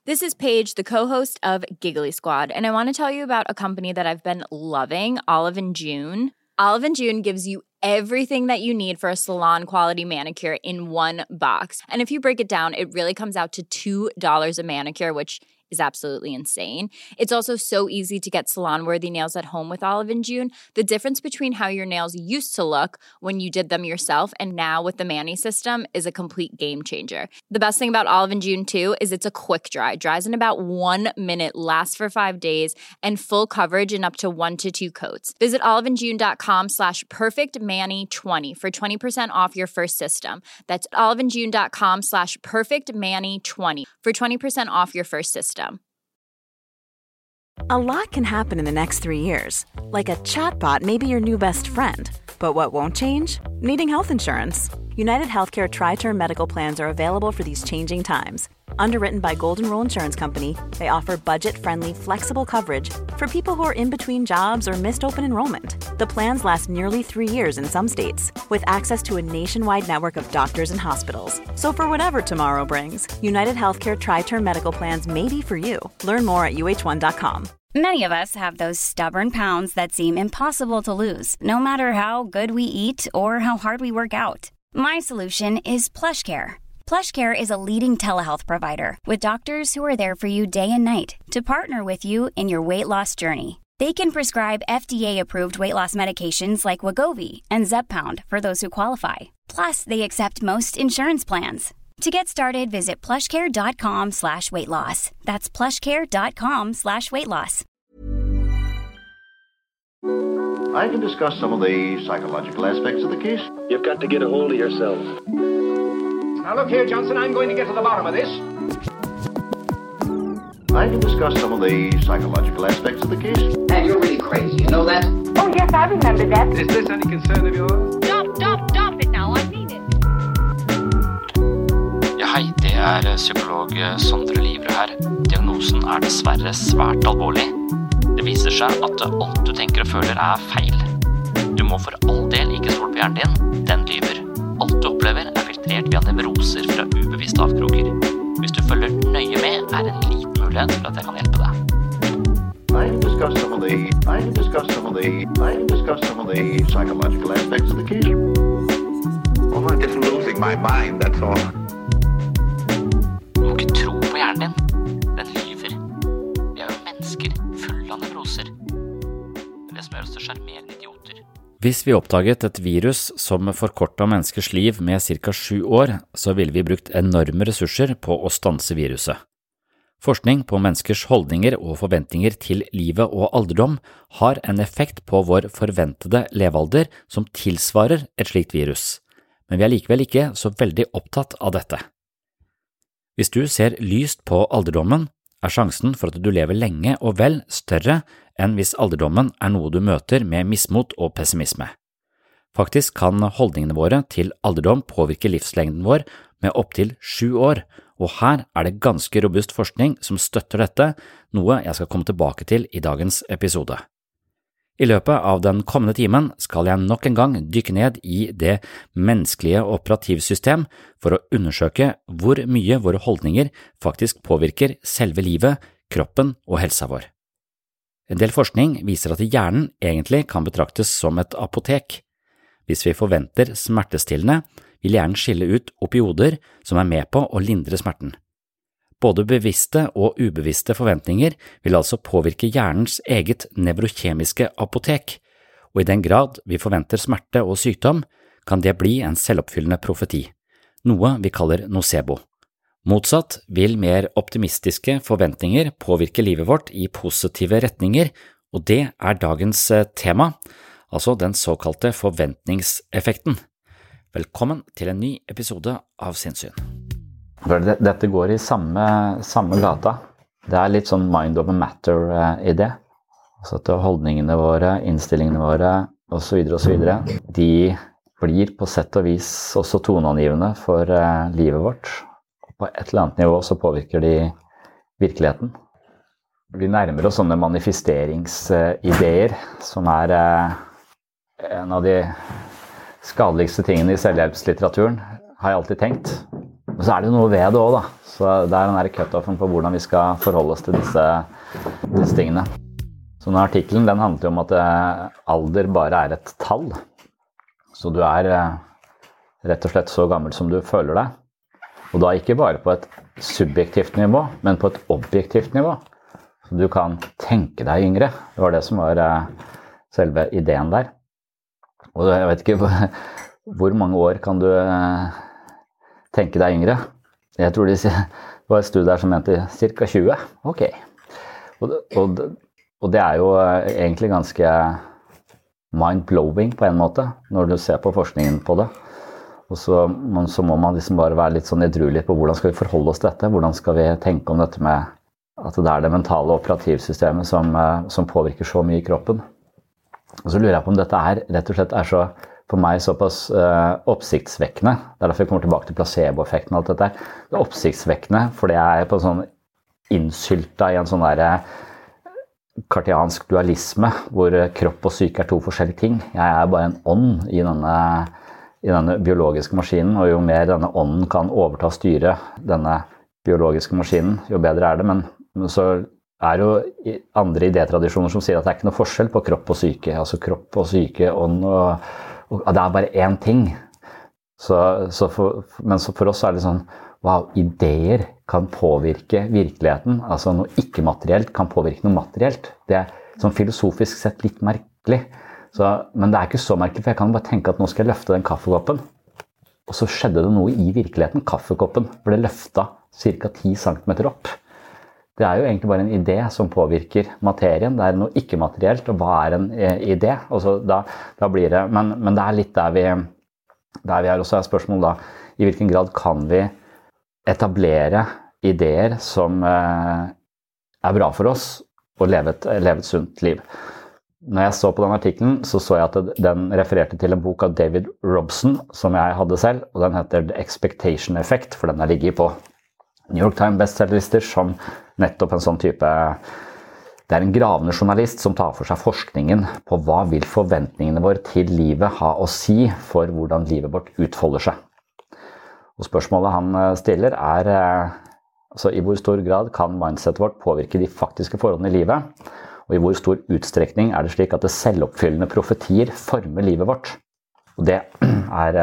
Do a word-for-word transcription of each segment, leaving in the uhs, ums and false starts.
This is Paige, the co-host of Giggly Squad, and I want to tell you about a company that I've been loving, Olive and June. Olive and June gives you everything that you need for a salon-quality manicure in one box. And if you break it down, it really comes out to two dollars a manicure, which is absolutely insane. It's also so easy to get salon-worthy nails at home with Olive and June. The difference between how your nails used to look when you did them yourself and now with the Mani system is a complete game changer. The best thing about Olive and June, too, is it's a quick dry. Dries in about one minute, lasts for five days, and full coverage in up to one to two coats. Visit oliveandjune.com slash perfectmani20 for twenty percent off your first system. That's oliveandjune.com slash perfectmani20 for twenty percent off your first system. A lot can happen in the next three years. Like a chatbot may be your new best friend. But what won't change? Needing health insurance. United Healthcare Tri-Term Medical Plans are available for these changing times. Underwritten by Golden Rule Insurance Company, they offer budget-friendly, flexible coverage for people who are in between jobs or missed open enrollment. The plans last nearly three years in some states, with access to a nationwide network of doctors and hospitals. So for whatever tomorrow brings, United Healthcare Tri-Term Medical Plans may be for you. Learn more at U H one dot com. Many of us have those stubborn pounds that seem impossible to lose, no matter how good we eat or how hard we work out. My solution is PlushCare. PlushCare is a leading telehealth provider with doctors who are there for you day and night to partner with you in your weight loss journey. They can prescribe F D A-approved weight loss medications like Wegovy and Zepbound for those who qualify. Plus, they accept most insurance plans. To get started, visit plushcare.com slash weight loss. That's plushcare.com slash weight loss. I can discuss some of the psychological aspects of the case. You've got to get a hold of yourself. Now look here, Johnson, I'm going to get to the bottom of this. I can discuss some of the psychological aspects of the case. And you're really crazy, you know that? Oh, yes, I remember that. Is this any concern of yours? Stop, stop, stop it now, I mean it. Ja, hei, det er psykolog Sondre Livre her. Diagnosen er dessverre svært alvorlig. Det viser seg at alt du tenker og føler er feil. Du må for all del ikke stole på hjernen din, den lyver. Alt du opplever er filtrert via nevroser fra ubevisste avkroker. Hvis du følger nøye med, er det en liten mulighet for at jeg kan hjelpe deg. I can discuss some of the I can discuss some of the I can discuss some of the psychological aspects of the case. Well, I'm just losing my mind, that's all. Du må ikke tro på hjernen din. Den lyver. Vi er jo mennesker fulle av nevroser. Det er det som gjør oss til sjarmerende idioter. Hvis vi oppdaget et virus som forkortet menneskers liv med cirka sju år, så ville vi brukt enorme ressurser på å stanse viruset. Forskning på menneskers holdninger og forventninger til livet og alderdom har en effekt på vår forventede levealder som tilsvarer et slikt virus, men vi er likevel ikke så veldig opptatt av dette. Hvis du ser lyst på alderdommen, er sjansen for at du lever lenge og vel større enn hvis alderdommen er noe du møter med mismot og pessimisme. Faktisk kan holdningene våre til alderdom påvirke livslengden vår med opptil sju år, og her er det ganske robust forskning som støtter dette, noe jeg skal komme tilbake til i dagens episode. I løpet av den kommende timen skal jeg nok en gang dykke ned i det menneskelige operativsystem for å undersøke hvor mye våre holdninger faktisk påvirker selve livet, kroppen og helsa vår. En del forskning viser at hjernen egentlig kan betraktes som et apotek. Hvis vi forventer smertestillende, vil hjernen skille ut opioider som er med på å lindre smerten. Både bevisste og ubevisste forventninger vil altså påvirke hjernens eget nevrokjemiske apotek, og i den grad vi forventer smerte og sykdom, kan det bli en selvoppfyllende profeti, noe vi kaller nocebo. Motsatt vil mer optimistiske forventninger påvirke livet vårt i positive retninger, og det er dagens tema, altså den såkalte forventningseffekten. Velkommen til en ny episode av Sinnssyn. Dette går i samme, samme gata. Det er litt sånn mind over matter-idé. Altså at holdningene våre, innstillingene våre, og så videre og så videre, de blir på sett og vis også toneangivende for livet vårt. På et eller annet nivå så påvirker de virkeligheten. Vi nærmer oss sånne manifesteringsideer, som er en av de skadeligste tingene i selvhjelpslitteraturen, har jeg alltid tenkt. Og så er det jo noe ved det også da. Så det er den der cut-offen på hvordan vi skal forholde oss til disse, disse tingene. Så denne artikkelen, den handler jo om at alder bare er et tall. Så du er rett og slett så gammel som du føler deg. Og da ikke bare på et subjektivt nivå, men på et objektivt nivå. Så du kan tenke deg yngre. Det var det som var selve ideen der. Og jeg vet ikke hvor, hvor mange år kan du tenke deg yngre. Jeg tror det var et studie der som mente cirka tjue. Ok. Og, og, og det er jo egentlig ganske mind-blowing på en måte, når du ser på forskningen på det. Og så, så må man liksom bare være litt sånn edruelig på hvordan skal vi forholde oss til dette, hvordan skal vi tenke om dette med at det er det mentale operativsystemet som, som påvirker så mye i kroppen. Og så lurer jeg på om dette er, rett og slett er så, for meg såpass uh, oppsiktsvekkende. Det er derfor jeg kommer tilbake til placebo-effekten og alt dette. Det er oppsiktsvekkende, for det er på sånn innsylta i en sånn der kartiansk dualisme, hvor kropp og syke er to forskjellige ting. Jeg er bare en ånd i denne, i denne biologiske maskinen, og jo mer denne ånden kan overta styre denne biologiske maskinen, jo bedre er det. Men, men så er jo andre idétradisjoner som sier at det er ikke noe forskjell på kropp og syke. Altså kropp og syke, ånd og, og det er bare én ting. Så, så for, men så for oss er det sånn, wow, ideer kan påvirke virkeligheten. Altså noe ikke-materielt kan påvirke noe materielt. Det er sånn filosofisk sett litt merkelig. Så, men det er ikke så merkelig, for jeg kan bare tenke at nå skal jeg løfte den kaffekoppen. Og så skjedde det noe i virkeligheten. Kaffekoppen ble løftet cirka ti centimeter opp. Det er jo egentlig bare en idé som påvirker materien. Det er noe ikke-materielt, og hva er en idé? Og så da, da blir det, men, men det er litt der vi, der vi er også er spørsmål da, i hvilken grad kan vi etablere ideer som eh, er bra for oss, og leve et, leve et sunt liv. Når jeg så på den artikkelen, så så jeg at den refererte til en bok av David Robson, som jeg hadde selv, og den heter The Expectation Effect, for den har ligget på New York Times bestsellerlister som nettopp en sånn type, det er en gravende journalist som tar for seg forskningen på hva vil forventningene våre til livet ha å si for hvordan livet vårt utfolder seg. Og spørsmålet han stiller er, altså i hvor stor grad kan mindsetet vårt påvirke de faktiske forholdene i livet, og i hvor stor utstrekning er det slik at det selvoppfyllende profetier former livet vårt. Og det er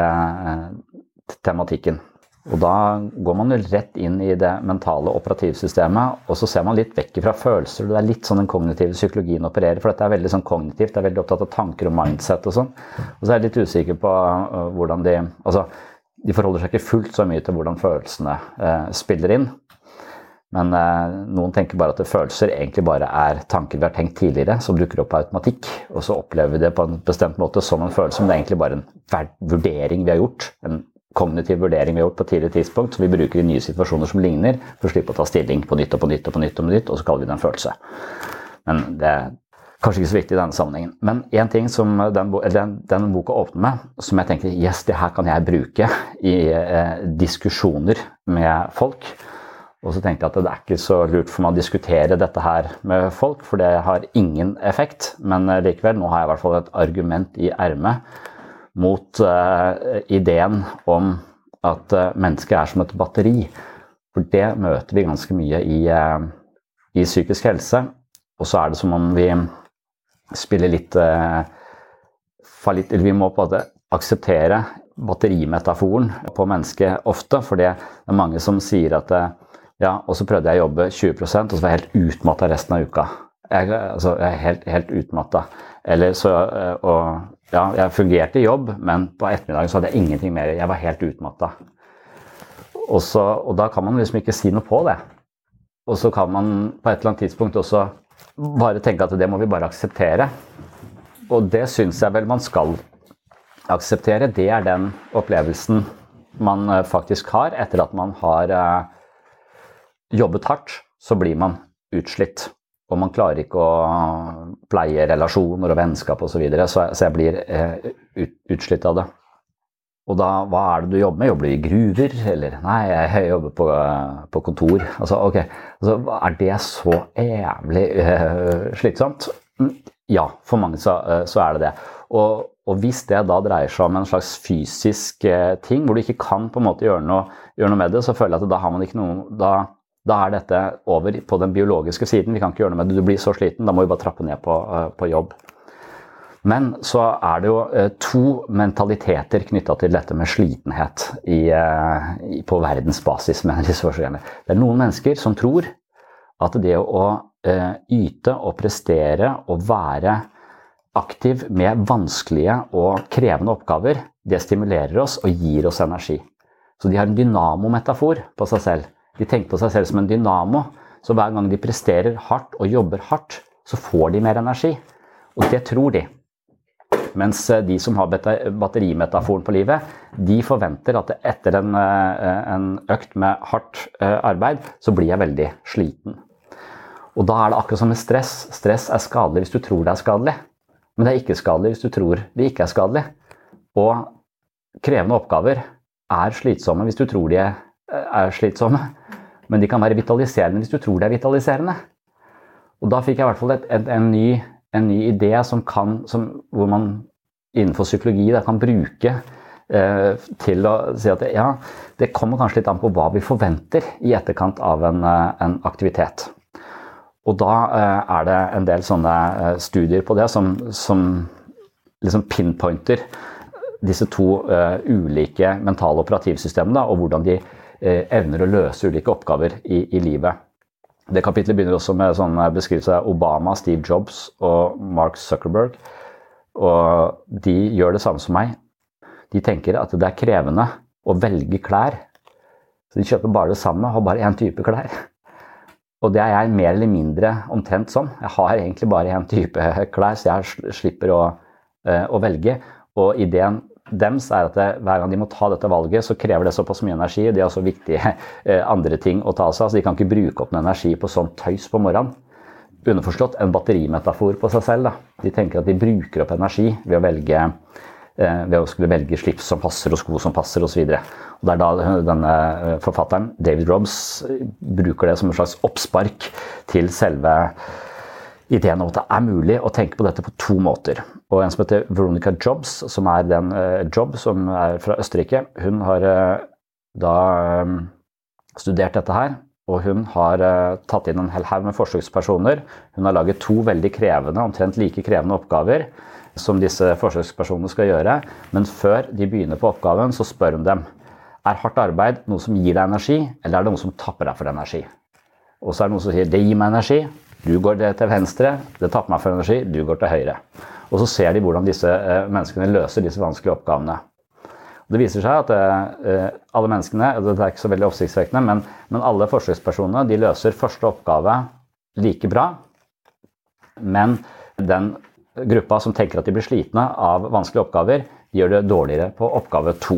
tematikken. Og da går man jo rett inn i det mentale operativsystemet, og så ser man litt vekk fra følelser. Det er litt sånn den kognitive psykologien opererer, for dette er veldig sånn kognitivt, det er veldig opptatt av tanker og mindset og sånn. Og så er jeg litt usikker på uh, hvordan de, altså, de forholder seg ikke fullt så mye til hvordan følelsene uh, spiller inn. Men uh, noen tenker bare at det følelser egentlig bare er tanker vi har tenkt tidligere, som dukker opp på automatikk, og så opplever vi det på en bestemt måte som en følelse, men det er egentlig bare en vurdering vi har gjort, en kognitiv vurdering vi har gjort på et tidligere tidspunkt, som vi bruker i nye situasjoner som ligner, for å slippe å ta stilling på nytt og på nytt og på nytt og på nytt, og så kaller vi det en følelse. Men det er kanskje ikke så viktig i denne sammenhengen. Men en ting som den, den, den boka åpner med, som jeg tenker, yes, det her kan jeg bruke i eh, diskusjoner med folk. Og så tenkte jeg at det er ikke så lurt for meg å diskutere dette her med folk, for det har ingen effekt. Men eh, likevel, nå har jeg i hvert fall et argument i ermet mot uh, ideen om at uh, mennesket er som et batteri. For det møter vi ganske mye i, uh, i psykisk helse. Og så er det som om vi spiller litt uh, fallitt, eller vi må på det akseptere batterimetaforen på mennesket ofte, for det er mange som sier at uh, ja, og så prøvde jeg å jobbe tjue prosent, og så var jeg helt utmattet resten av uka. Jeg, altså, jeg er helt, helt utmattet. Eller så, uh, og ja, jeg fungerte i jobb, men på ettermiddagen så hadde jeg ingenting mer. Jeg var helt utmattet. Og, så, og da kan man liksom ikke si noe på det. Og så kan man på et eller annet tidspunkt også bare tenke at det må vi bare akseptere. Og det synes jeg vel man skal akseptere. Det er den opplevelsen man faktisk har etter at man har uh, jobbet hardt, så blir man utslitt. Og man klarer ikke å pleie relasjoner og vennskap og så videre, så jeg blir eh, ut, utslitt av det. Og da, hva er det du jobber med? Jobber du i gruver? Eller, nei, jeg jobber på, på kontor. Altså, ok, altså, er det så jævlig eh, slitsomt? Ja, for mange så, så er det det. Og, Og hvis det da dreier seg om en slags fysisk eh, ting, hvor du ikke kan på en måte gjøre noe, gjøre noe med det, så føler jeg at da har man ikke noe, da, da er dette over på den biologiske siden. Vi kan ikke gjøre noe med det, du blir så sliten, da må vi bare trappe ned på, uh, på jobb. Men så er det jo uh, to mentaliteter knyttet til dette med slitenhet i, uh, i, på verdensbasis, mener disse forskjellene. Det er noen mennesker som tror at det å uh, yte og prestere og være aktiv med vanskelige og krevende oppgaver, det stimulerer oss og gir oss energi. Så de har en dynamo-metafor på seg selv. De tenker på seg selv som en dynamo, så hver gang de presterer hardt og jobber hardt, så får de mer energi. Og det tror de. Mens de som har batterimetaforen på livet, de forventer at etter en, en økt med hardt arbeid, så blir jeg veldig sliten. Og da er det akkurat som med stress. Stress er skadelig hvis du tror det er skadelig. Men det er ikke skadelig hvis du tror det ikke er skadelig. Og krevende oppgaver er slitsomme hvis du tror de er slitsomme. Men de kan være vitaliserende hvis du tror de er vitaliserende. Og da fikk jeg i hvert fall et, et, en, ny, en ny idé som kan, som, hvor man innenfor psykologi da, kan bruke eh, til å si at det, ja, det kommer kanskje litt an på hva vi forventer i etterkant av en, en aktivitet. Og da eh, er det en del sånne eh, studier på det som, som liksom pinpointer disse to eh, ulike mentale operativsystemene da, og hvordan de eh, evner å løse ulike oppgaver i, i livet. Det kapitlet begynner også med sånn beskrivelse av Obama, Steve Jobs og Mark Zuckerberg. Og de gjør det samme som meg. De tenker at det er krevende å velge klær. Så de kjøper bare det samme, har bare en type klær. Og det er jeg mer eller mindre omtrent sånn. Jeg har egentlig bare en type klær, så jeg slipper å, å velge. Og ideen deres er at det, hver gang de må ta dette valget, så krever det såpass mye energi. Det er også viktige andre ting å ta seg av, så de kan ikke bruke opp noe energi på sånn tøys på morgenen. Underforstått en batterimetafor på seg selv. Da. De tenker at de bruker opp energi ved å velge ved å skulle velge slips som passer og sko som passer og så videre. Og det er da denne forfatteren, David Robbs, bruker det som en slags oppspark til selve ideen om at det er mulig å tenke på dette på to måter. Og en som heter Veronica Jobs, som er den uh, Job som er fra Østerrike, hun har uh, da um, studert dette her, og hun har uh, tatt inn en hel haug med forsøkspersoner. Hun har laget to veldig krevende, omtrent like krevende oppgaver, som disse forsøkspersonene skal gjøre, men før de begynner på oppgaven, så spør hun dem, er hardt arbeid noe som gir deg energi, eller er det noe som tapper deg for energi? Og så er det noe som sier, det gir meg energi, du går til venstre, det tapper meg for energi, du går til høyre. Og så ser de hvordan disse uh, menneskene løser disse vanskelige oppgavene. Og det viser seg at uh, alle menneskene, det er ikke så veldig oppsiktsvekkende, men, men alle forsøkspersonene, de løser første oppgave like bra, men den gruppa som tenker at de blir slitne av vanskelige oppgaver, gjør det dårligere på oppgave to.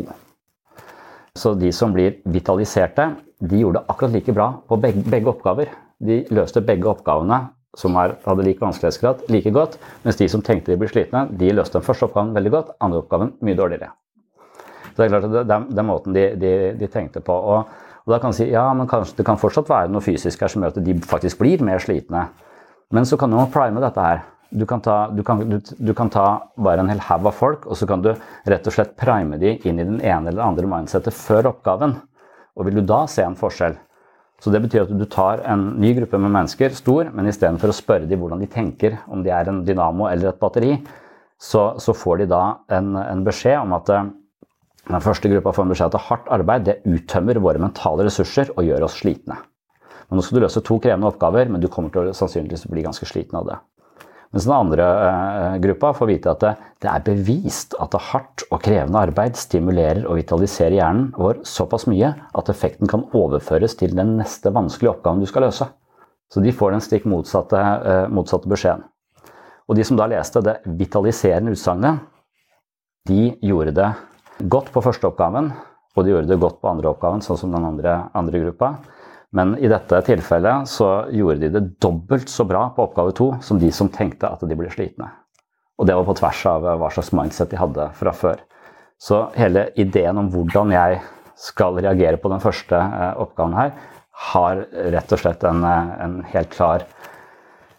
Så de som blir vitaliserte, de gjorde det akkurat like bra på begge, begge oppgaver. De løste begge oppgavene som er, hadde like vanskelighetsgrad like godt, mens de som tenkte de ble slitne, de løste den første oppgaven veldig godt, andre oppgaven mye dårligere. Så det er klart at det, det, er, det er måten de, de, de tenkte på. Og, og da kan man si, ja, men kanskje det kan fortsatt være noe fysisk her som gjør at de faktisk blir mer slitne. Men så kan man prime dette her. Du kan, ta, du, kan, du, du kan ta bare en hel hav av folk, og så kan du rett og slett prime de inn i den ene eller andre mindsetet før oppgaven. Og vil du da se en forskjell? Så det betyr at du tar en ny gruppe med mennesker, stor, men i stedet for å spørre de hvordan de tenker, om de er en dynamo eller et batteri, så, så får de da en, en beskjed om at den første gruppa får en beskjed at hardt arbeid, det uttømmer våre mentale ressurser og gjør oss slitne. Men nå skal du løse to krevende oppgaver, men du kommer til å sannsynligvis bli ganske sliten av det. Mens den andre eh, gruppa får vite at det, det er bevist at det hardt og krevende arbeid stimulerer og vitaliserer hjernen vår såpass mye at effekten kan overføres til den neste vanskelige oppgaven du skal løse. Så de får den stikk motsatte, eh, motsatte beskjeden. Og de som da leste det vitaliserende utsagnet, de gjorde det godt på første oppgaven, og de gjorde det godt på andre oppgaven, sånn som den andre, andre gruppa. Men i dette tilfellet så gjorde de det dobbelt så bra på oppgave to som de som tenkte at de ble slitne. Og det var på tvers av hva slags mindset de hadde fra før. Så hele ideen om hvordan jeg skal reagere på den første oppgaven her, har rett og slett en, en helt klar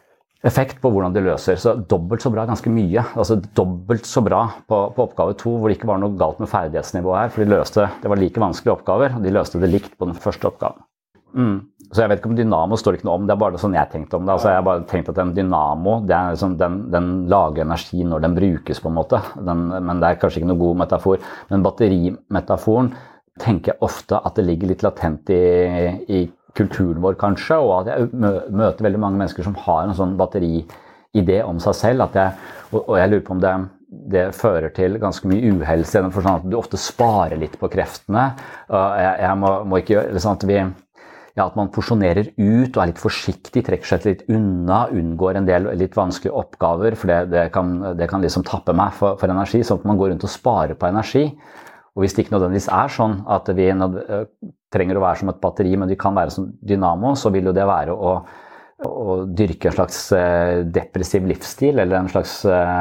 effekt på hvordan de løser. Så dobbelt så bra ganske mye. Altså dobbelt så bra på, på oppgave to, hvor det ikke var noe galt med ferdighetsnivået her, for de løste, det var like vanskelige oppgaver, og de løste det likt på den første oppgaven. Mm. Så jeg vet ikke om dynamo står det ikke noe om, det er bare sånn jeg tenkte om det. Altså jeg har bare tenkt at en dynamo, det er liksom, den, den lager energi når den brukes på en måte, den, men det er kanskje ikke noe god metafor. Men batterimetaforen tenker jeg ofte at det ligger litt latent i, i kulturen vår kanskje, og at jeg møter veldig mange mennesker som har en sånn batteriidé om seg selv, at jeg, og, og jeg lurer på om det, det fører til ganske mye uhelse, for sånn at du ofte sparer litt på kreftene, og jeg, jeg må, må ikke gjøre sånn at vi Ja, at man porsjonerer ut og er litt forsiktig, trekker seg litt unna, unngår en del litt vanskelige oppgaver, for det, det, kan, det kan liksom tappe meg for, for energi, sånn at man går rundt og sparer på energi. Og hvis det ikke nødvendigvis er sånn at vi trenger å være som et batteri, men vi kan være som dynamo, så vil jo det være å, å dyrke en slags depressiv livsstil, eller en slags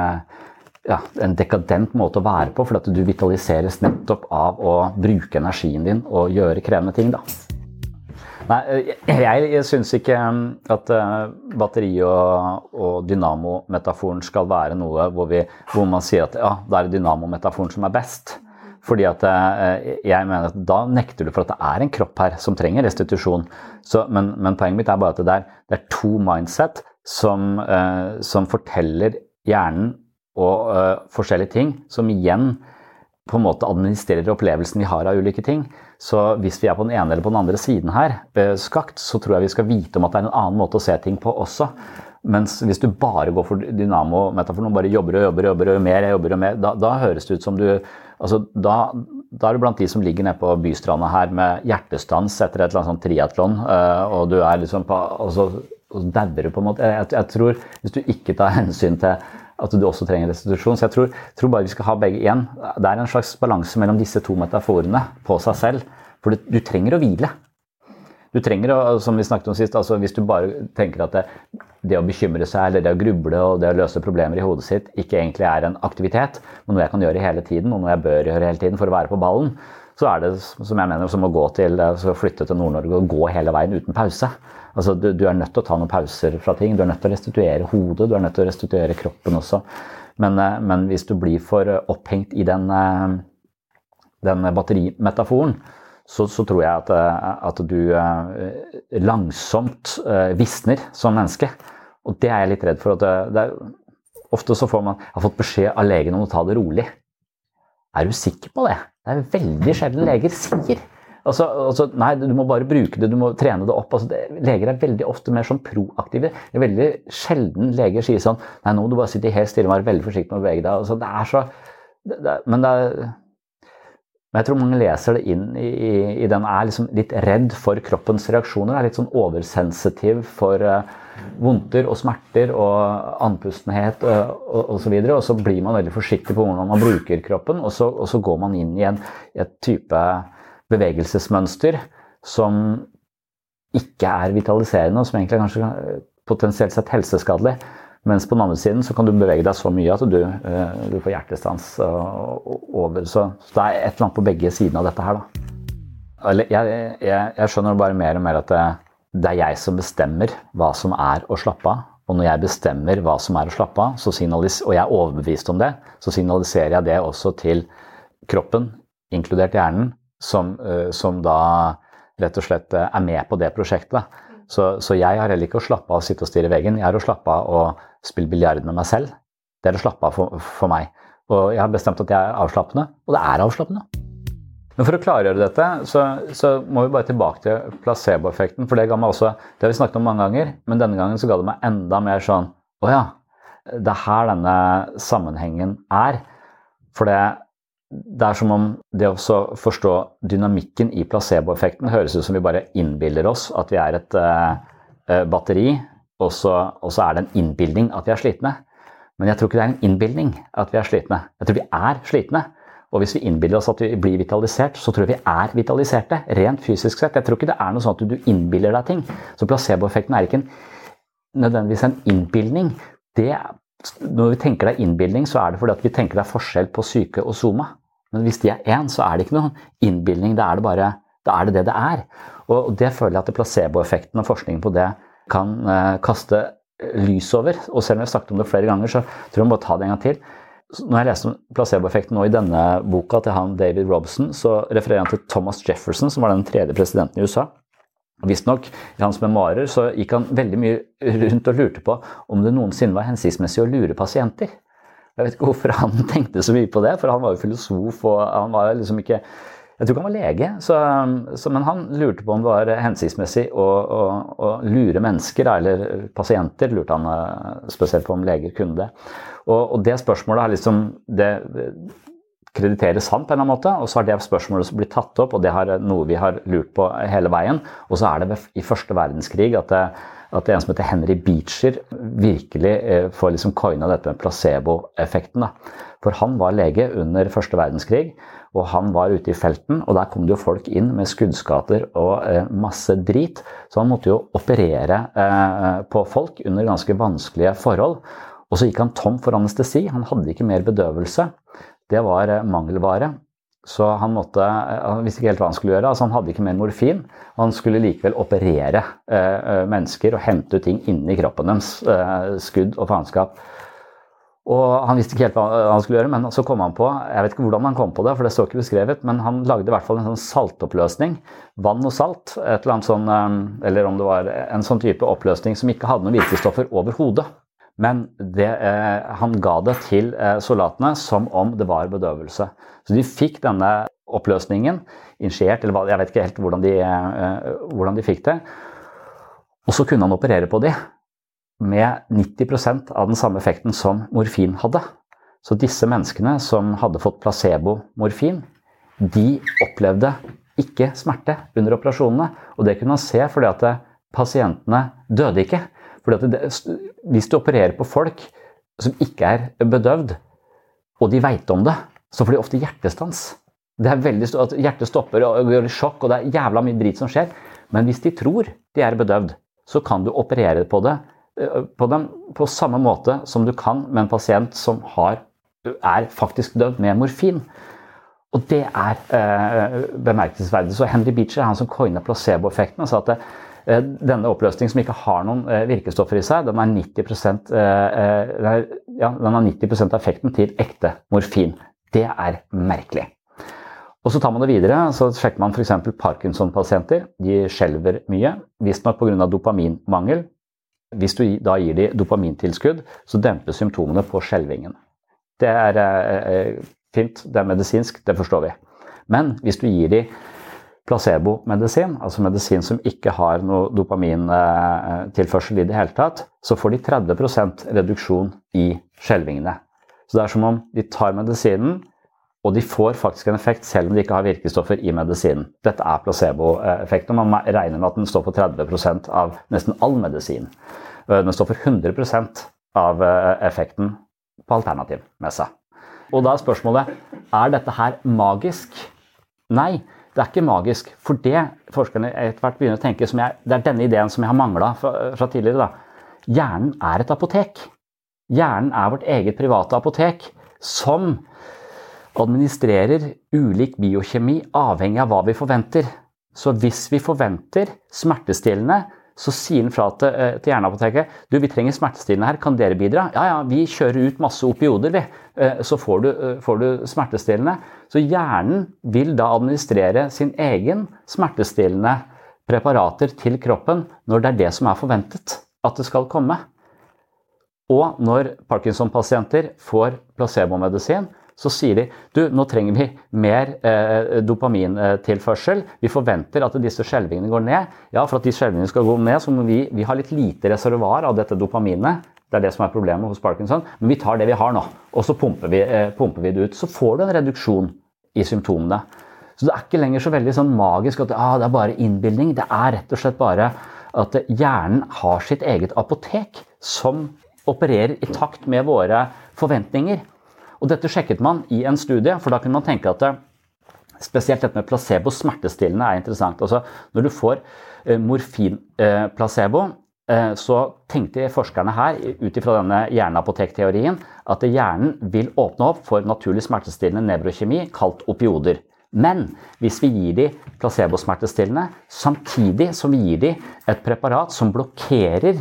ja, en dekadent måte å være på, for at du vitaliseres nettopp av å bruke energien din og gjøre krevende ting da. Nei, jeg, jeg synes ikke at batteri og, og dynamo-metaforen skal være noe hvor, vi, hvor man sier at ja, det er dynamo-metaforen som er best. Fordi at jeg mener at da nekter du for at det er en kropp her som trenger restitusjon. Så, men, men poenget mitt er bare at det er, det er to mindset som, eh, som forteller hjernen og eh, forskjellige ting, som igjen på en måte administrerer opplevelsen vi har av ulike ting. Så hvis vi er på den ene eller på den andre siden her, skakt, så tror jeg vi skal vite om at det er en annen måte å se ting på også. Mens hvis du bare går for dynamo-metaforen og bare jobber og jobber og jobber og mer, jobber og mer, da, da høres det ut som du, altså da, da er du blant de som ligger nede på bystranda her med hjertestans etter et eller annet sånn triathlon, og du er liksom på, og så, og så dauer du på en måte. Jeg, jeg tror, hvis du ikke tar hensyn til at du også trenger restitusjon. Så jeg tror, tror bare vi skal ha begge igjen. Det er en slags balanse mellom disse to metaforene på seg selv. For du, du trenger å hvile. Du trenger å, som vi snakket om sist, altså hvis du bare tenker at det, det å bekymre seg, eller det å gruble og det å løse problemer i hodet sitt ikke egentlig er en aktivitet, men noe jeg kan gjøre hele tiden, og noe jeg bør gjøre hele tiden for å være på ballen, så er det, som jeg mener, som å gå til, altså flytte til Nord-Norge og gå hele veien uten pause. Altså, du, du er nødt til å ta noen pauser fra ting, du er nødt til å restituere hodet, du er nødt til å restituere kroppen også. Men, men hvis du blir for opphengt i den, den batterimetaforen, så, så tror jeg at, at du langsomt visner som menneske. Og det er jeg litt redd for. At det, det er, ofte så får man, jeg har fått beskjed av legen om å ta det rolig. Er du sikker på det? Det er veldig sjelden leger sier. Altså, altså, nei, du må bare bruke det, du må trene det opp. Altså, det, leger er veldig ofte mer sånn proaktive. Det er veldig sjelden leger sier sånn, nei, nå må du bare sitte helt stille og være veldig forsiktig med å bevege deg. Altså, det er så, det, det, men, det er, men jeg tror mange leser det inn i, i, i den er liksom litt redd for kroppens reaksjoner, er litt sånn oversensitiv for uh, vondter og smerter og andpustenhet uh, og, og så videre, og så blir man veldig forsiktig på hvordan man bruker kroppen, og så, og så går man inn i en, et type bevegelsesmønster som ikke er vitaliserende, og som egentlig er kanskje potensielt sett helseskadelig. Mens på den andre siden så kan du bevege deg så mye at du, du får hjertestans over. Så, så det er et eller annet på begge sidene av dette her da. Eller, jeg, jeg, jeg skjønner bare mer og mer at det, det er jeg som bestemmer hva som er å slappe av. Og når jeg bestemmer hva som er å slappe av, så signalis- og jeg er overbevist om det, så signaliserer jeg det også til kroppen, inkludert hjernen, Som, som da rett og slett er med på det prosjektet. Så, så jeg har heller ikke å slappe av å sitte og stirre i veggen. Jeg har å slappe av å spille biljard med meg selv. Det er å slappe av for, for meg. Og jeg har bestemt at jeg er avslappende, og det er avslappende. Men for å klargjøre dette, så, så må vi bare tilbake til placeboeffekten, for det ga meg også, det har vi snakket om mange ganger, men denne gangen så ga det meg enda mer sånn, åja, det er her denne sammenhengen er. For det Det er som om det å forstå dynamikken i placeboeffekten høres ut som vi bare innbiller oss at vi er et uh, batteri, og så, og så er det en innbildning at vi er slitne. Men jeg tror ikke det er en innbildning at vi er slitne. Jeg tror vi er slitne. Og hvis vi innbiller oss at vi blir vitalisert, så tror jeg vi er vitaliserte, rent fysisk sett. Jeg tror ikke det er noe sånn at du innbiller deg ting. Så placeboeffekten er ikke en, nødvendigvis en innbildning. Det, når vi tenker deg innbildning, så er det fordi at vi tenker deg forskjell på syke og soma. Men hvis de er en, så er det ikke noen innbildning, da er det bare, da er det det det er. Og det føler jeg at placeboeffekten og forskningen på det kan eh, kaste lys over, og selv om jeg har snakket om det flere ganger, så tror jeg må bare ta det en gang til. Når jeg leste om placeboeffekten nå i denne boka til han David Robson, så refererer han til Thomas Jefferson, som var den tredje presidenten i U S A. Visst nok, i hans memoarer så gikk han veldig mye rundt og lurte på om det noensinne var hensiktsmessig å lure pasienter. Jeg vet ikke hvorfor han tenkte så mye på det, for han var jo filosof, og han var liksom ikke... Jeg tror ikke han var lege, så, så, men han lurte på om det var hensiktsmessig å, å, å lure mennesker, eller pasienter, lurte han spesielt på om leger kunne det. Og, og det spørsmålet har liksom, det krediteres han på en eller annen måte, og så har det spørsmålet blitt tatt opp, og det er noe vi har lurt på hele veien, og så er det i første verdenskrig at det, at det er en som heter Henry Beecher virkelig får liksom coina dette med placeboeffekten da. For han var lege under første verdenskrig, og han var ute i felten, og der kom det jo folk inn med skuddskader og eh, masse drit, så han måtte jo operere eh, på folk under ganske vanskelige forhold. Og så gikk han tom for anestesi, han hadde ikke mer bedøvelse. Det var eh, mangelvare, så han måtte, han visste ikke helt hva han skulle gjøre, altså han hadde ikke mer morfin, og han skulle likevel operere eh, mennesker og hente ut ting inni kroppen deres, eh, skudd og faenskap. Og han visste ikke helt hva han skulle gjøre, men så kom han på, jeg vet ikke hvordan han kom på det, for det står ikke beskrevet, men han lagde i hvert fall en sånn saltoppløsning, vann og salt, et eller annet sånn, eller om det var en sånn type oppløsning som ikke hadde noen virkestoffer over hodet. Men det, eh, han ga det til eh, soldatene som om det var bedøvelse. Så de fikk denne oppløsningen, initiert, eller jeg vet ikke helt hvordan de, eh, hvordan de fikk det, og så kunne han operere på de. Med nitti prosent av den samme effekten som morfin hadde. Så disse menneskene som hadde fått placebo-morfin, de opplevde ikke smerte under operasjonene. Og det kunne man se fordi at pasientene døde ikke. Fordi at det, hvis du opererer på folk som ikke er bedøvd, og de vet om det, så får de ofte hjertestans. Det er veldig stort, at hjertet stopper og går i sjokk, og det er jævla mye drit som skjer. Men hvis de tror de er bedøvd, så kan du operere på det på dem på samme måte som du kan med en pasient som har, er faktisk død med morfin. Og det er eh, bemerkelsesverdig. Så Henry Beecher er han som coina placeboeffekten og sa at det, eh, denne oppløsningen som ikke har noen eh, virkestoffer i seg, den er nitti prosent, eh, er, ja, den har nitti prosent av effekten til ekte morfin. Det er merkelig. Og så tar man det videre, så sjekker man for eksempel Parkinson-pasienter. De skjelver mye, visst nok på grunn av dopaminmangel. Hvis du da gir de dopamintilskudd, så demper symptomene på skjelvingen. Det er eh, fint, det er medisinsk, det forstår vi. Men hvis du gir de placebo-medisin, altså medisin som ikke har noe dopamintilførsel i det hele tatt, så får de tretti prosent reduksjon i skjelvingene. Så det er som om de tar medisinen, og de får faktisk en effekt selv om de ikke har virkestoffer i medisinen. Dette er placebo-effekten, og man regner med at den står for tretti prosent av nesten all medisin. Den står for hundre prosent av effekten på alternativ med seg. Og da er spørsmålet, er dette her magisk? Nei, det er ikke magisk, for det forskerne etter hvert begynner å tenke, som jeg, det er denne ideen som jeg har manglet fra, fra tidligere da. Hjernen er et apotek. Hjernen er vårt eget private apotek, som administrerer ulik biokjemi avhengig av hva vi forventer. Så hvis vi forventer smertestillende, så sier den fra til, til hjerneapoteket, du, vi trenger smertestillende her, kan dere bidra? Ja, ja, vi kjører ut masse opioder, vi. Så får du, får du smertestillende. Så hjernen vil da administrere sin egen smertestillende preparater til kroppen når det er det som er forventet at det skal komme. Og når Parkinson-pasienter får placebo-medisin, så sier de, du, nå trenger vi mer eh, dopamintilførsel. Vi forventer at disse skjelvingene går ned. Ja, for at de skjelvingene skal gå ned, så må vi, vi har litt lite reservoar av dette dopaminet. Det er det som er problemet hos Parkinson. Men vi tar det vi har nå, og så pumper vi, eh, pumper vi det ut. Så får du en reduksjon i symptomene. Så det er ikke lenger så veldig sånn magisk at ah, det er bare innbildning. Det er rett og slett bare at hjernen har sitt eget apotek som opererer i takt med våre forventninger. Og dette sjekket man i en studie, for da kunne man tenke at det, spesielt dette med placebo, smertestillende er interessant. Altså, når du får eh, morfin-placebo, eh, så tenkte forskerne her, ut ifra denne hjerneapotekteorien, at hjernen vil åpne opp for naturlig smertestillende nevrokjemi, kalt opioder. Men hvis vi gir de placebo-smertestillende, samtidig som vi gir de et preparat som blokkerer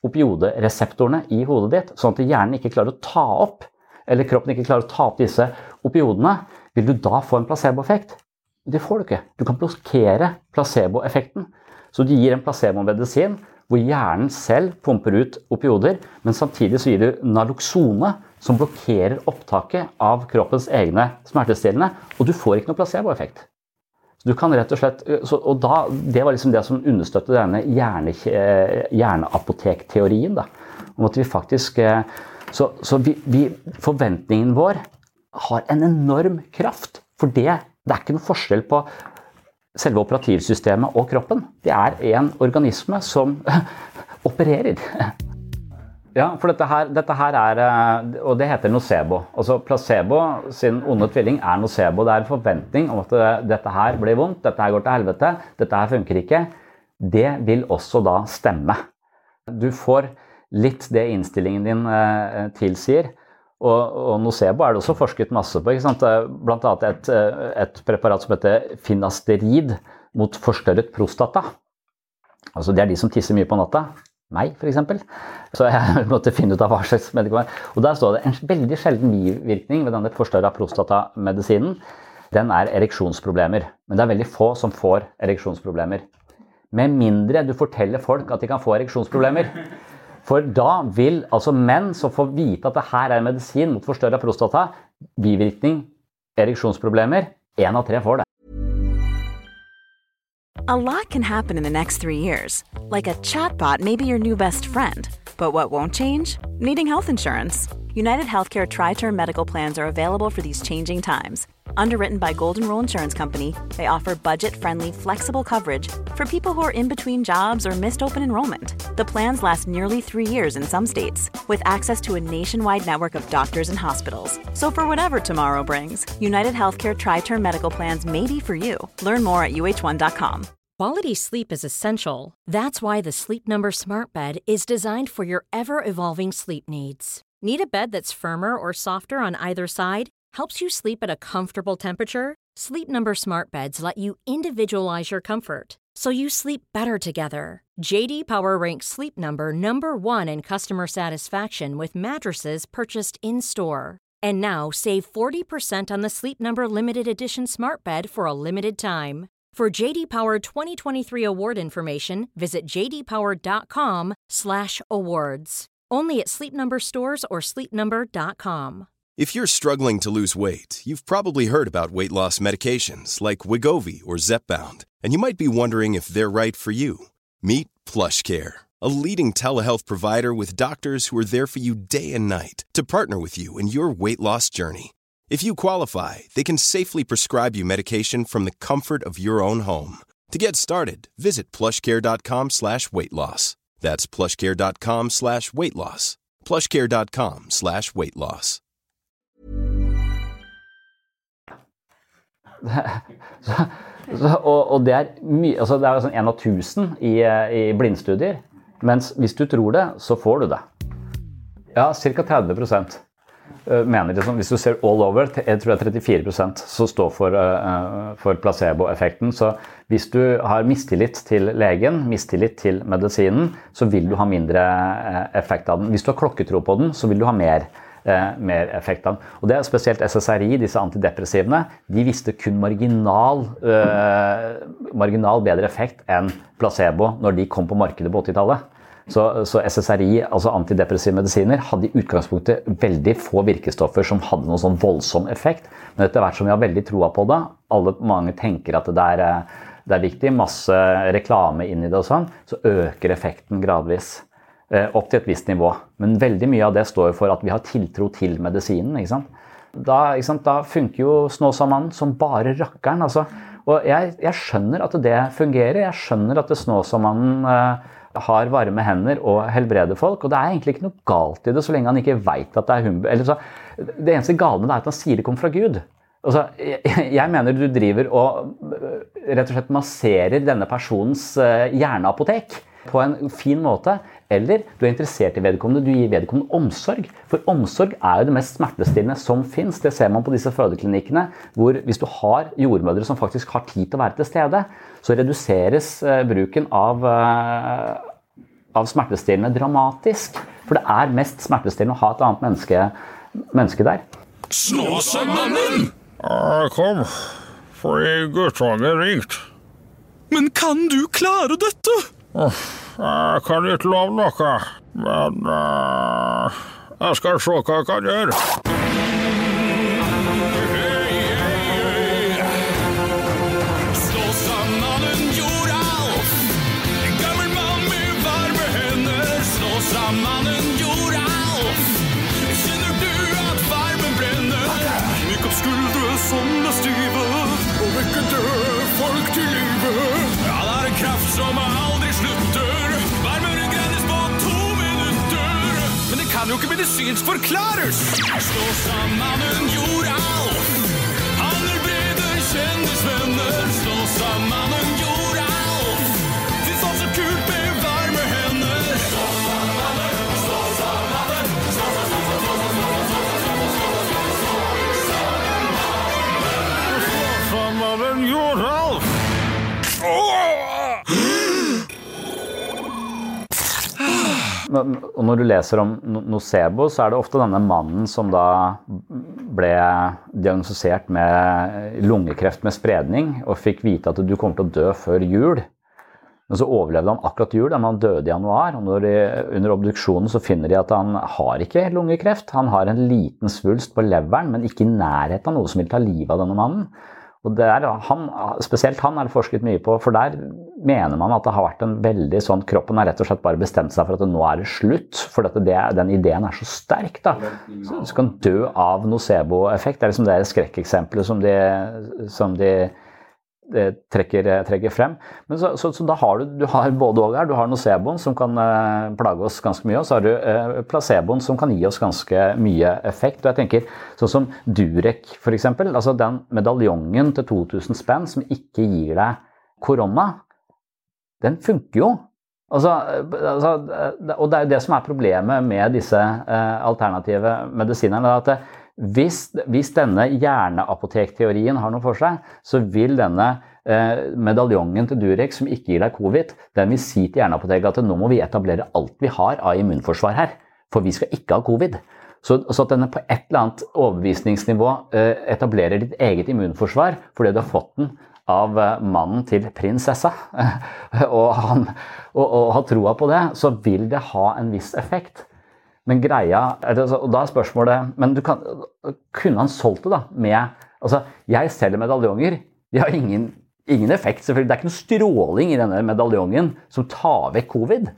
opiodereseptorene i hodet ditt, sånn at hjernen ikke klarer å ta opp, eller kroppen ikke klarer å ta opp disse opioidene, vil du da få en placeboeffekt? Det får du ikke. Du kan blokkere placeboeffekten. Så du gir en placebo-medisin hvor hjernen selv pumper ut opioider, men samtidig så gir du naloxone som blokkerer opptaket av kroppens egne smertestillende, og du får ikke noe placeboeffekt. Så du kan rett og slett, så, og da, det var liksom det som understøtte denne hjerne, hjerneapotekteorien, da, om at vi faktisk, så, så vi, vi, forventningen vår har en enorm kraft, for det, det er ikke noe forskjell på selve operativsystemet og kroppen. Det er en organisme som opererer. Ja, for dette her, dette her er, og det heter nocebo. Altså placebo sin onde tvilling er nocebo. Det er en forventning om at dette her blir vondt, dette her går til helvete, dette her funker ikke. Det vil også da stemme. Du får litt det innstillingen din eh, tilsier, og, og nocebo er det også forsket masse på, ikke sant? Blant annet et, et preparat som heter finasterid mot forstørret prostata. Altså det er de som tisser mye på natta. Meg, for eksempel. Så jeg måtte finne ut av hva slags medikament. Og der står det en veldig sjelden bivirkning ved denne forstørret prostata-medisinen. Den er ereksjonsproblemer. Men det er veldig få som får ereksjonsproblemer. Med mindre du forteller folk at de kan få ereksjonsproblemer. For da vil altså menn som får vite at det her er en medisin mot forstørret prostata, bivirkning, ereksjonsproblemer, en av tre får det. A lot can happen in the next three years. Like a chatbot may be your new best friend. But what won't change? Needing health insurance. United Healthcare Tri-Term Medical Plans are available for these changing times. Underwritten by Golden Rule Insurance Company, they offer budget-friendly, flexible coverage for people who are in between jobs or missed open enrollment. The plans last nearly three years in some states, with access to a nationwide network of doctors and hospitals. So for whatever tomorrow brings, United Healthcare Tri-Term Medical Plans may be for you. Learn more at U H one dot com. Quality sleep is essential. That's why the Sleep Number Smart Bed is designed for your ever-evolving sleep needs. Need a bed that's firmer or softer on either side? Helps you sleep at a comfortable temperature? Sleep Number Smart Beds let you individualize your comfort, so you sleep better together. J D Power ranks Sleep Number number one in customer satisfaction with mattresses purchased in-store. And now, save forty percent on the Sleep Number Limited Edition Smart Bed for a limited time. For J D Power twenty twenty-three award information, visit j d power dot com slash awards. Only at Sleep Number stores or sleep number dot com. If you're struggling to lose weight, you've probably heard about weight loss medications like Wegovy or Zepbound, and you might be wondering if they're right for you. Meet PlushCare, a leading telehealth provider with doctors who are there for you day and night to partner with you in your weight loss journey. If you qualify, they can safely prescribe you medication from the comfort of your own home. To get started, visit plushcare.com slash weight loss. That's plushcare.com slash weight loss. plushcare.com slash weight loss. Så, så, og, og det er mye, altså det er jo sånn en av tusen i, i blindstudier, mens hvis du tror det, så får du det. Ja, cirka tretti prosent mener det som, hvis du ser all over, jeg tror det er trettifire prosent som står for, uh, for placebo-effekten. Så hvis du har mistillit til legen, mistillit til medisinen, så vil du ha mindre uh, effekt av den. Hvis du har klokketro på den, så vil du ha mer, uh, mer effekt av den. Og det er spesielt S S R I, disse antidepressivene, de visste kun marginal, uh, marginal bedre effekt enn placebo når de kom på markedet på åttitallet. Så, så S S R I, altså antidepressive medisiner, hadde i utgangspunktet veldig få virkestoffer som hadde noen sånn voldsom effekt. Men etter hvert som vi har veldig troa på det, alle mange tenker at det er, det er viktig, masse reklame inn i det og sånn, så øker effekten gradvis eh, opp til et visst nivå. Men veldig mye av det står for at vi har tiltro til medisinen, ikke sant? Da, ikke sant? Da funker jo Snåsamannen som bare rakkeren, altså. Og jeg, jeg skjønner at det fungerer, jeg skjønner at Snåsamannen eh, har varme hender og helbreder folk, og det er egentlig ikke noe galt i det så lenge han ikke vet at det er humbe. Eller så, det eneste gale med det er at han sier det kommer fra Gud. Altså, jeg, jeg mener du driver og rett og slett masserer denne personens hjerneapotek på en fin måte, eller du er interessert i vedkommende, du gir vedkommende omsorg. For omsorg er jo det mest smertestillende som finnes. Det ser man på disse fødeklinikkene, hvor hvis du har jordmødre som faktisk har tid til å være til stede, så reduseres uh, bruken av, uh, av smertestillende dramatisk. For det er mest smertestillende å ha et annet menneske, menneske der. Slå seg, mannen! Ja, kom. Fordi guttungen ringt. Men kan du klare dette? Jeg kan ikke love noe, men uh, jeg skal se hva jeg kan gjøre. Som er stive, og vekke døde folk til livet. Ja, det er en kraft som aldri slutter. Varmere grennes på to minutter. Men det kan jo ikke medisinsk forklares. Slå sammen jorda. Handler breder, kjendisvenner. Slå sammen jorda. Finns alt så kult med varme hender. Slå sammen, slå sammen, slå sammen jorda. Og når du leser om nocebo, så er det ofte denne mannen som da ble diagnostisert med lungekreft med spredning, og fikk vite at du kommer til å dø før jul. Men så overlevde han akkurat jul, da han døde i januar, og når de, under obduksjonen så finner de at han har ikke lungekreft. Han har en liten svulst på leveren, men ikke i nærheten av noe som vil ta livet av denne mannen. Og det er, han, spesielt han er det forsket mye på, for der mener man at det har vært en veldig sånn, kroppen har rett og slett bare bestemt seg for at det nå er det slutt, for dette, det, den ideen er så sterk da. Så du kan dø av nocebo-effekt, det er liksom det skrekkeksempelet som de, som de trekker, trekker frem. Men så, så, så da har du, du har både og her, du har noceboen som kan eh, plage oss ganske mye, og så har du eh, placeboen som kan gi oss ganske mye effekt. Og jeg tenker, sånn som Durek for eksempel, altså den medaljongen til to tusen spenn som ikke gir deg korona, den funker jo. Altså, altså, og det er jo det som er problemet med disse eh, alternative medisinerne, at det, Hvis, hvis denne hjerneapotekteorien har noe for seg, så vil denne eh, medaljongen til Durek som ikke gir deg covid, den vil si til hjerneapoteket at nå må vi etablere alt vi har av immunforsvar her, for vi skal ikke ha covid. Så, så at denne på et eller annet overbevisningsnivå eh, etablerer ditt eget immunforsvar, fordi du har fått den av eh, mannen til prinsessa, og, han, og, og har troa på det, så vil det ha en viss effekt. Men greia, og da er spørsmålet, men du kan, kunne han solgt det da med, altså jeg selger medaljonger, de har ingen, ingen effekt selvfølgelig, det er ikke noe stråling i denne medaljongen som tar vekk covid,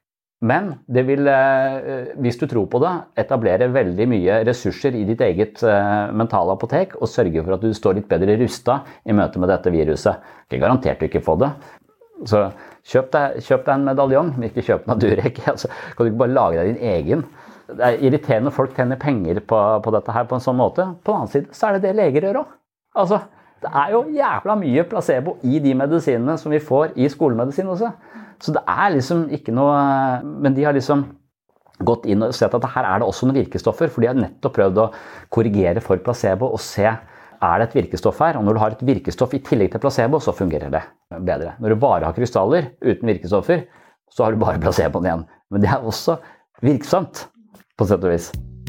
men det vil, hvis du tror på det, etablere veldig mye ressurser i ditt eget mentale apotek og sørge for at du står litt bedre rustet i møte med dette viruset. Ikke garantert du ikke får det. Så kjøp deg, kjøp deg en medaljong, men ikke kjøp den av Durek. Altså, kan du ikke bare lage deg din egen? Det er irriterende når folk tjener penger på, på dette her på en sånn måte. På den annen side så er det det leger gjør også. Altså, det er jo jævla mye placebo i de medisinene som vi får i skolemedisin også. Så det er liksom ikke noe, men de har liksom gått inn og sett at her er det også noen virkestoffer, for de har nettopp prøvd å korrigere for placebo og se, er det et virkestoff her? Og når du har et virkestoff i tillegg til placebo, så fungerer det bedre. Når du bare har krystaller uten virkestoffer, så har du bare placeboen igjen. Men det er også virksomt, på sett og vis.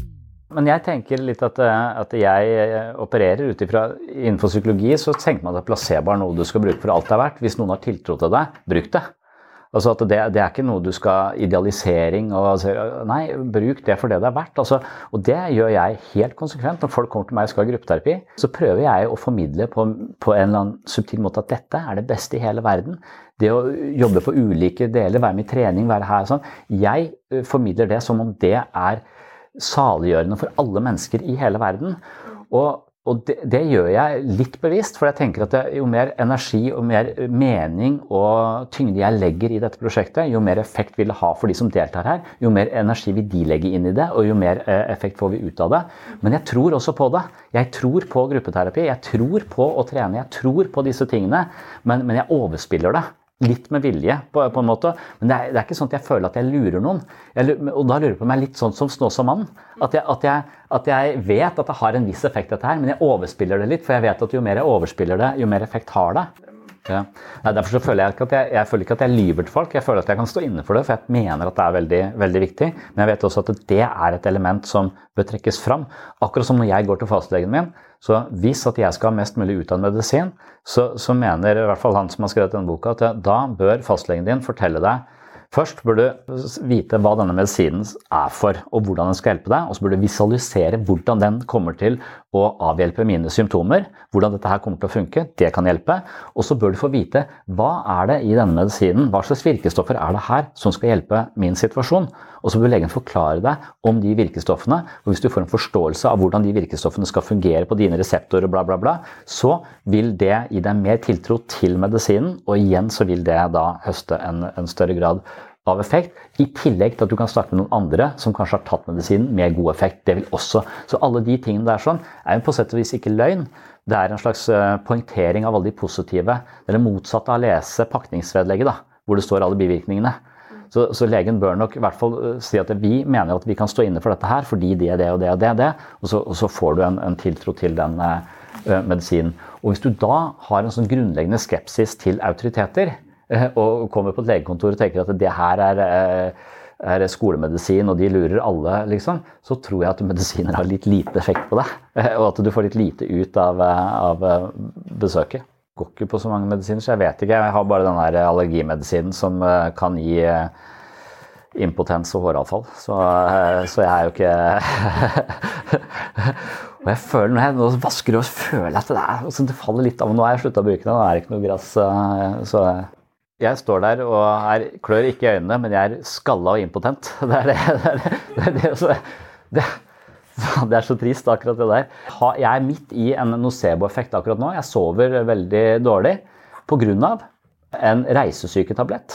Men jeg tenker litt at, at jeg opererer ut ifra, innenfor psykologi, så tenker man at placebo er noe du skal bruke for alt det er verdt. Hvis noen har tiltro til det, bruk det. Altså at det, det er ikke noe du skal idealisering og nei, bruk det for det det er verdt. Altså, og det gjør jeg helt konsekvent. Når folk kommer til meg og skal ha gruppeterapi, så prøver jeg å formidle på, på en eller annen subtil måte at dette er det beste i hele verden. Det å jobbe på ulike deler, være med i trening, være her sånn. Jeg formidler det som om det er saliggjørende for alle mennesker i hele verden. Og Og det, det gjør jeg litt bevisst, for jeg tenker at det, jo mer energi og mer mening og tyngde jeg legger i dette prosjektet, jo mer effekt vil det ha for de som deltar her, jo mer energi vil de legge inn i det, og jo mer effekt får vi ut av det. Men jeg tror også på det. Jeg tror på gruppeterapi, jeg tror på å trene, jeg tror på disse tingene, men, men jeg overspiller det. Litt med vilje på, på en måte, men det er, det er ikke sånn at jeg føler at jeg lurer noen. Jeg, og da lurer jeg på meg litt sånn som Snåsamannen, at jeg, at, jeg, at jeg vet at det har en viss effekt dette her, men jeg overspiller det litt, for jeg vet at jo mer jeg overspiller det, jo mer effekt har det. Ja. Nei, derfor så føler jeg ikke at jeg, jeg føler ikke at jeg lyver til folk. Jeg føler at jeg kan stå inne for det, for jeg mener at det er veldig, veldig viktig. Men jeg vet også at det er et element som bør trekkes fram. Akkurat som når jeg går til fastlegen min, så hvis at jeg skal ha mest mulig ut av medisin, så, så mener i hvert fall han som har skrevet denne boka, at da bør fastlegen din fortelle deg. Først bør du vite hva denne medisinen er for, og hvordan den skal hjelpe deg, og så bør du visualisere hvordan den kommer til å avhjelpe mine symptomer, hvordan dette her kommer til å funke, det kan hjelpe, og så bør du få vite hva er det i denne medisinen, hva slags virkestoffer er det her som skal hjelpe min situasjon, og så bør legen forklare deg om de virkestoffene, og hvis du får en forståelse av hvordan de virkestoffene skal fungere på dine reseptorer, bla bla bla, så vil det gi deg mer tiltro til medisinen, og igjen så vil det da høste en, en større grad av effekt, i tillegg til at du kan snakke med noen andre som kanskje har tatt medisinen med god effekt. Det vil også, så alle de tingene der sånn, er jo på sett og vis ikke løgn. Det er en slags poengtering av alle de positive, det er det motsatte av å lese pakningsvedlegget da, hvor det står alle bivirkningene. Så, så legen bør nok i hvert fall si at vi mener at vi kan stå inne for dette her, fordi det er det og det og det og det, og så, og så får du en, en tiltro til den uh, medisinen. Og hvis du da har en sånn grunnleggende skepsis til autoriteter, og kommer på et legekontor og tenker at det her er, er skolemedisin og de lurer alle, liksom, så tror jeg at medisiner har litt lite effekt på deg, og at du får litt lite ut av, av besøket. Jeg går ikke på så mange medisiner, så jeg vet ikke. Jeg har bare den her allergimedisinen som kan gi impotens og håravfall, så, så jeg er jo ikke... Og jeg føler, når jeg nå vasker og føler at det er, så det faller litt av, nå har jeg sluttet å bruke det, nå er det ikke noe grass, så... Jeg står der og er, klør ikke i øynene, men jeg er skallet og impotent. Det er det, det, er det, det, er det, så, det, det er så trist akkurat det der. Jeg er midt i en nocebo-effekt akkurat nå. Jeg sover veldig dårlig på grunn av en reisesyketablett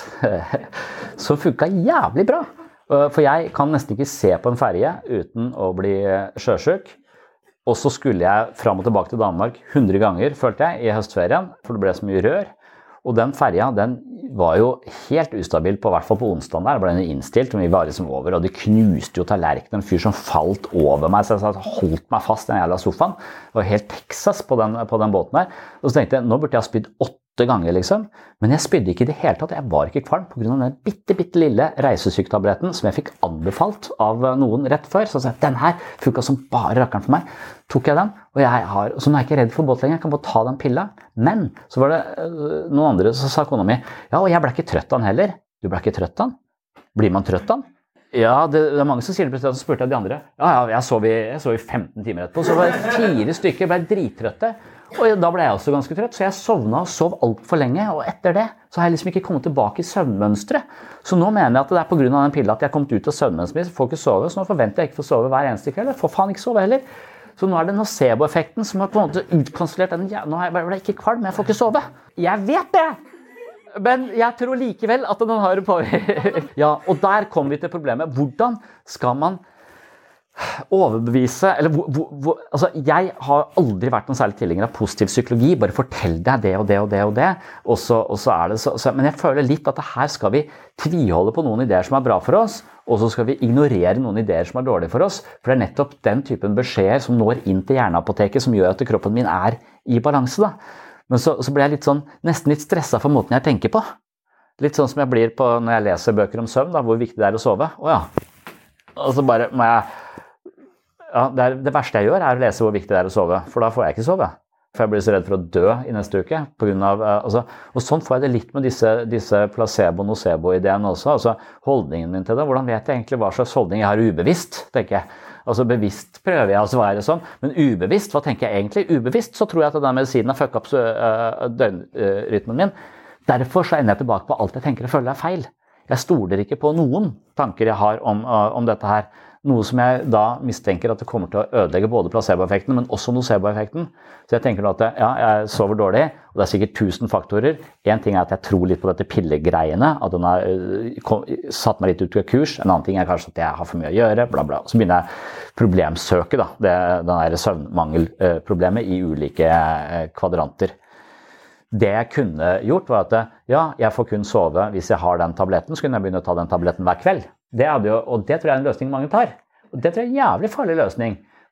som funket jævlig bra. For jeg kan nesten ikke se på en ferie uten å bli sjøsyk. Og så skulle jeg fram og tilbake til Danmark hundre ganger, følte jeg, i høstferien, for det ble så mye rør. Og den ferja, den var jo helt ustabil på, i hvert fall på onsdagen der, ble den innstilt, og vi var liksom over, og det knuste jo tallerkenen, en fyr som falt over meg, så jeg holdt meg fast i den jævla sofaen. Det var helt Texas på den, på den båten der. Og så tenkte jeg, nå burde jeg ha spydd åtte ganger liksom, men jeg spydde ikke i det hele tatt, jeg var ikke kvalm på grunn av den bitte, bitte lille reisesyketabletten som jeg fikk anbefalt av noen rett før, så jeg, den her funket som bare rakkeren for meg. Tok jeg den, og jeg har, så nå er jeg ikke redd for båt lenger, jeg kan bare ta den pilla. Men så var det noen andre som sa kona mi, ja, og jeg ble ikke trøtt av den heller. Du ble ikke trøtt av den? Blir man trøtt av den? Ja, det, det er mange som sier det, så spurte jeg de andre. Ja, ja, jeg sov i, jeg sov i femten timer etterpå, så var det fire stykker, ble drittrøtte. Og da ble jeg også ganske trøtt, så jeg sovna og sov alt for lenge, og etter det så har jeg liksom ikke kommet tilbake i søvnmønstret. Så nå mener jeg at det er på grunn av den pilla at jeg har kommet ut av søvnmønstret, får ikke sove, så nå forventer jeg ikke få sove hver eneste kveld, jeg får faen ikke sove heller. Så nå er det nocebo-effekten som har på en måte utkonstruert den, ja, nå er jeg ikke kvalm, men jeg får ikke sove. Jeg vet det! Men jeg tror likevel at den har det på. Ja, og der kommer vi til problemet. Hvordan skal man overbevise, eller hvor, hvor, hvor, altså jeg har aldri vært noen særlig tilhenger av positiv psykologi, bare fortell deg det og det og det og det, og så, og så er det så, så, men jeg føler litt at her skal vi tviholde på noen ideer som er bra for oss, og så skal vi ignorere noen ideer som er dårlige for oss, for det er nettopp den typen beskjeder som når inn til hjerneapoteket som gjør at kroppen min er i balanse da. Men så, så blir jeg litt sånn, nesten litt stresset for måten jeg tenker på. Litt sånn som jeg blir på når jeg leser bøker om søvn, da, hvor viktig det er å sove. Åja. Og så bare må jeg... Ja, det, er, det verste jeg gjør er å lese hvor viktig det er å sove, for da får jeg ikke sove. For jeg blir så redd for å dø i neste uke. På grunn av, altså, og sånn får jeg det litt med disse, disse placebo-nocebo-ideene også. Altså holdningen min til det. Hvordan vet jeg egentlig hva slags holdning jeg har ubevisst, tenker jeg. Altså bevisst prøver jeg å være sånn, men ubevisst, hva tenker jeg egentlig? Ubevisst så tror jeg at den medisinen har fucket opp uh, døgnrytmen min. Derfor så ender jeg tilbake på alt jeg tenker og føler er feil. Jeg stoler ikke på noen tanker jeg har om, uh, om dette her. Noe som jeg da mistenker at det kommer til å ødelegge både placebo-effekten, men også nocebo-effekten. Så jeg tenker nå at ja, jeg sover dårlig, og det er sikkert tusen faktorer. En ting er at jeg tror litt på dette pillegreiene, at den har uh, satt meg litt ut av kurs. En annen ting er kanskje at jeg har for mye å gjøre, bla bla. Så begynner jeg problemsøke da, det, den der søvnmangelproblemet i ulike uh, kvadranter. Det jeg kunne gjort var at ja, jeg får kun sove hvis jeg har den tabletten, så kunne jeg begynne å ta den tabletten hver kveld. Det hadde jo, og det tror jeg er en løsning mange tar. Og det tror jeg er en jævlig farlig løsning.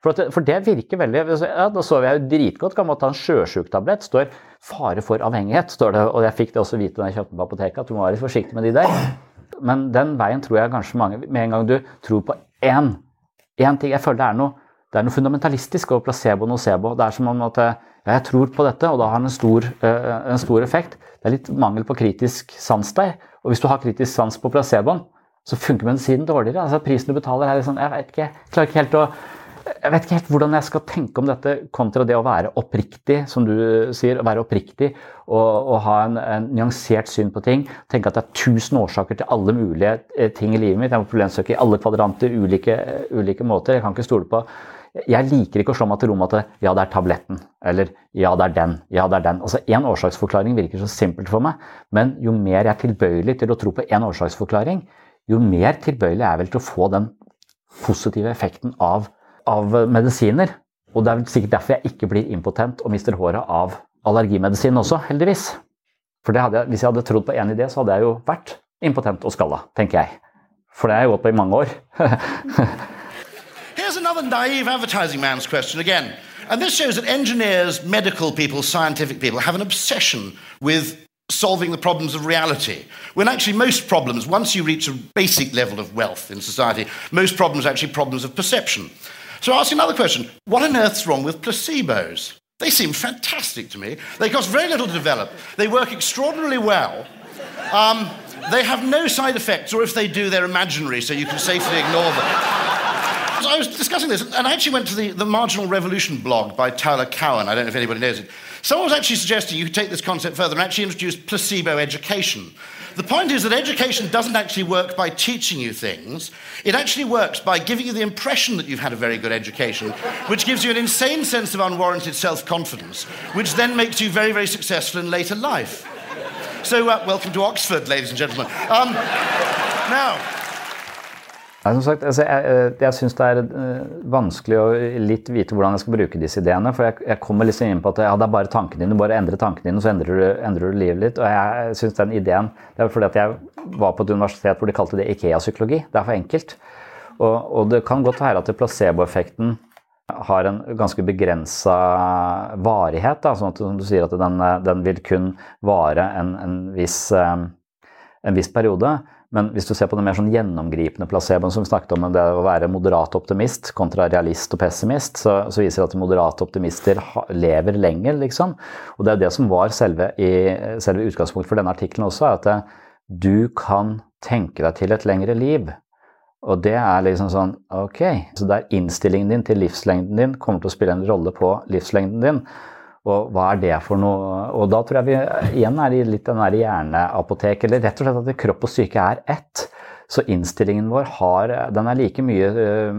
For, at, for det virker veldig, ja, da så jeg jo dritgodt, kan man ta en sjøsjuktablett, står fare for avhengighet, står det, og jeg fikk det også vite når jeg kjøpte den på apoteket, at du må være litt forsiktig med de der. Men den veien tror jeg kanskje mange, med en gang du tror på en, en ting, jeg føler det er noe, det er noe fundamentalistisk over placebo og nocebo. Det er som om at ja, jeg tror på dette, og da har den en stor, en stor effekt. Det er litt mangel på kritisk sans der, og hvis du har kritisk sans på placeboen, så funker medisinen dårligere. Altså prisen du betaler er liksom, jeg vet ikke, jeg klarer ikke helt å Jeg vet ikke helt hvordan jeg skal tenke om dette kontra det å være oppriktig, som du sier, å være oppriktig og, og ha en, en nyansert syn på ting. Tenke at det er tusen årsaker til alle mulige ting i livet mitt. Jeg må problemsøke i alle kvadranter, ulike, ulike måter. Jeg kan ikke stole på. Jeg liker ikke å slå meg til rom at det, ja, det er tabletten, eller ja, det er den, ja, det er den. Altså, en årsaksforklaring virker så simpelt for meg, men jo mer jeg er tilbøyelig til å tro på en årsaksforklaring, jo mer tilbøyelig er jeg vel til å få den positive effekten av av medisiner, og det er vel sikkert derfor jeg ikke blir impotent og mister håret av allergimedisin også, heldigvis. For det hadde jeg, hvis jeg hadde trodd på en idé, så hadde jeg jo vært impotent og skalla, tenker jeg. For det har jeg gått på i mange år. Here's another naive advertising man's question again. And this shows that engineers, medical people, scientific people have an obsession with solving the problems of reality. When actually most problems, once you reach a basic level of wealth in society, most problems are actually problems of perception. So I'll ask you another question. What on earth's wrong with placebos? They seem fantastic to me. They cost very little to develop. They work extraordinarily well. Um, they have no side effects, or if they do, they're imaginary, so you can safely ignore them. So I was discussing this, and I actually went to the, the Marginal Revolution blog by Tyler Cowen. I don't know if anybody knows it. Someone was actually suggesting you could take this concept further and actually introduce placebo education. The point is that education doesn't actually work by teaching you things. It actually works by giving you the impression that you've had a very good education, which gives you an insane sense of unwarranted self-confidence, which then makes you very, very successful in later life. So, uh, welcome to Oxford, ladies and gentlemen. Um, now... Ja, som sagt, altså, jeg, jeg synes det er uh, vanskelig å litt vite hvordan jeg skal bruke disse ideene, for jeg, jeg kommer liksom inn på at ja, det er bare tanken din, du bare endrer tanken din, og så endrer du, endrer du livet litt, og jeg, jeg synes den ideen, det er fordi at jeg var på et universitet hvor de kalte det IKEA-psykologi, det er for enkelt, og, og det kan godt være at placebo-effekten har en ganske begrenset varighet, da, sånn at som du sier at den, den vil kun vare en, en, viss, um, en viss periode. Men hvis du ser på den mer sånn gjennomgripende placeboen som vi snakket om, det å være moderat optimist kontra realist og pessimist, så, så viser det at moderate optimister ha, lever lenger, liksom. Og det er det som var selve, i, selve utgangspunkt for denne artikkelen også, er at det, du kan tenke deg til et lengre liv. Og det er liksom sånn, ok, så det er innstillingen din til livslengden din kommer til å spille en rolle på livslengden din. Og hva er det for noe? Og da tror jeg vi igjen er i litt den der hjerneapotek, eller rett og slett at kropp og syke er ett. Så innstillingen vår har, den er like mye uh,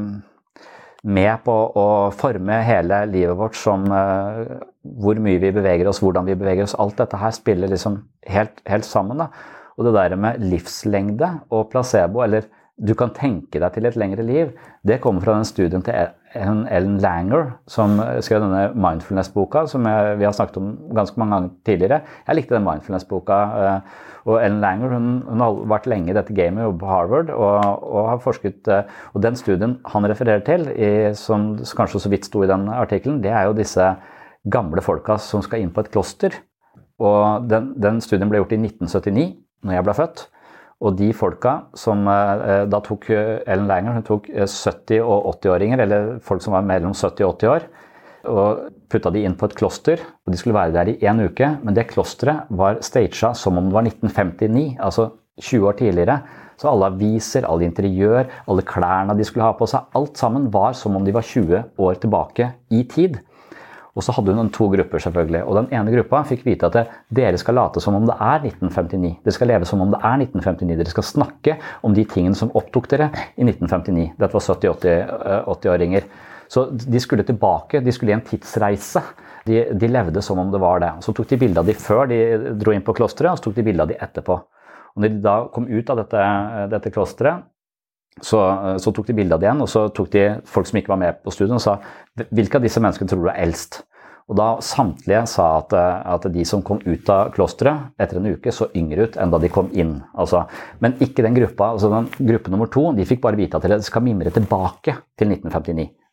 med på å forme hele livet vårt som uh, hvor mye vi beveger oss, hvordan vi beveger oss. Alt dette her spiller liksom helt, helt sammen da. Og det der med livslengde og placebo, eller du kan tenke deg til et lengre liv, det kommer fra den studien til Ellen Langer, som skrev denne mindfulness-boka, som jeg, vi har snakket om ganske mange ganger tidligere. Jeg likte den mindfulness-boka, og Ellen Langer, hun, hun har vært lenge i dette gamet på Harvard, og, og har forsket, og den studien han refererer til, i, som kanskje så vidt sto i den artikkelen, det er jo disse gamle folka som skal inn på et kloster. Og den, den studien ble gjort i nitten syttini, når jeg ble født. Og de folka som da tok Ellen Langer, hun tok sytti- og åtti-åringer, eller folk som var mellom sytti og åtti år, og putta de inn på et kloster, og de skulle være der i en uke, men det klosteret var staged som om det var nitten femtini, altså tjue år tidligere. Så alle aviser, alle interiør, alle klærne de skulle ha på seg, alt sammen var som om de var tjue år tilbake i tid. Og så hadde hun to grupper selvfølgelig, og den ene gruppa fikk vite at dere skal late som om det er nitten femtini. Dere skal leve som om det er nitten femtini. Dere skal snakke om de tingene som opptok dere i nitten femtini. Dette var sytti-åtti-åringer. Så de skulle tilbake, de skulle i en tidsreise. De, de levde som om det var det. Så tok de bilder av de før de dro inn på klosteret, og så tok de bilder av de etterpå. Og når de da kom ut av dette, dette klosteret, Så, så tok de bildet av det igjen, og så tok de folk som ikke var med på studien og sa, hvilke av disse menneskene tror du er eldst? Og da samtlige sa at, at de som kom ut av klosteret etter en uke så yngre ut enn da de kom inn. Altså, men ikke den gruppa, altså den gruppe nummer to, de fikk bare vite at de skal mimre tilbake til nitten femtini.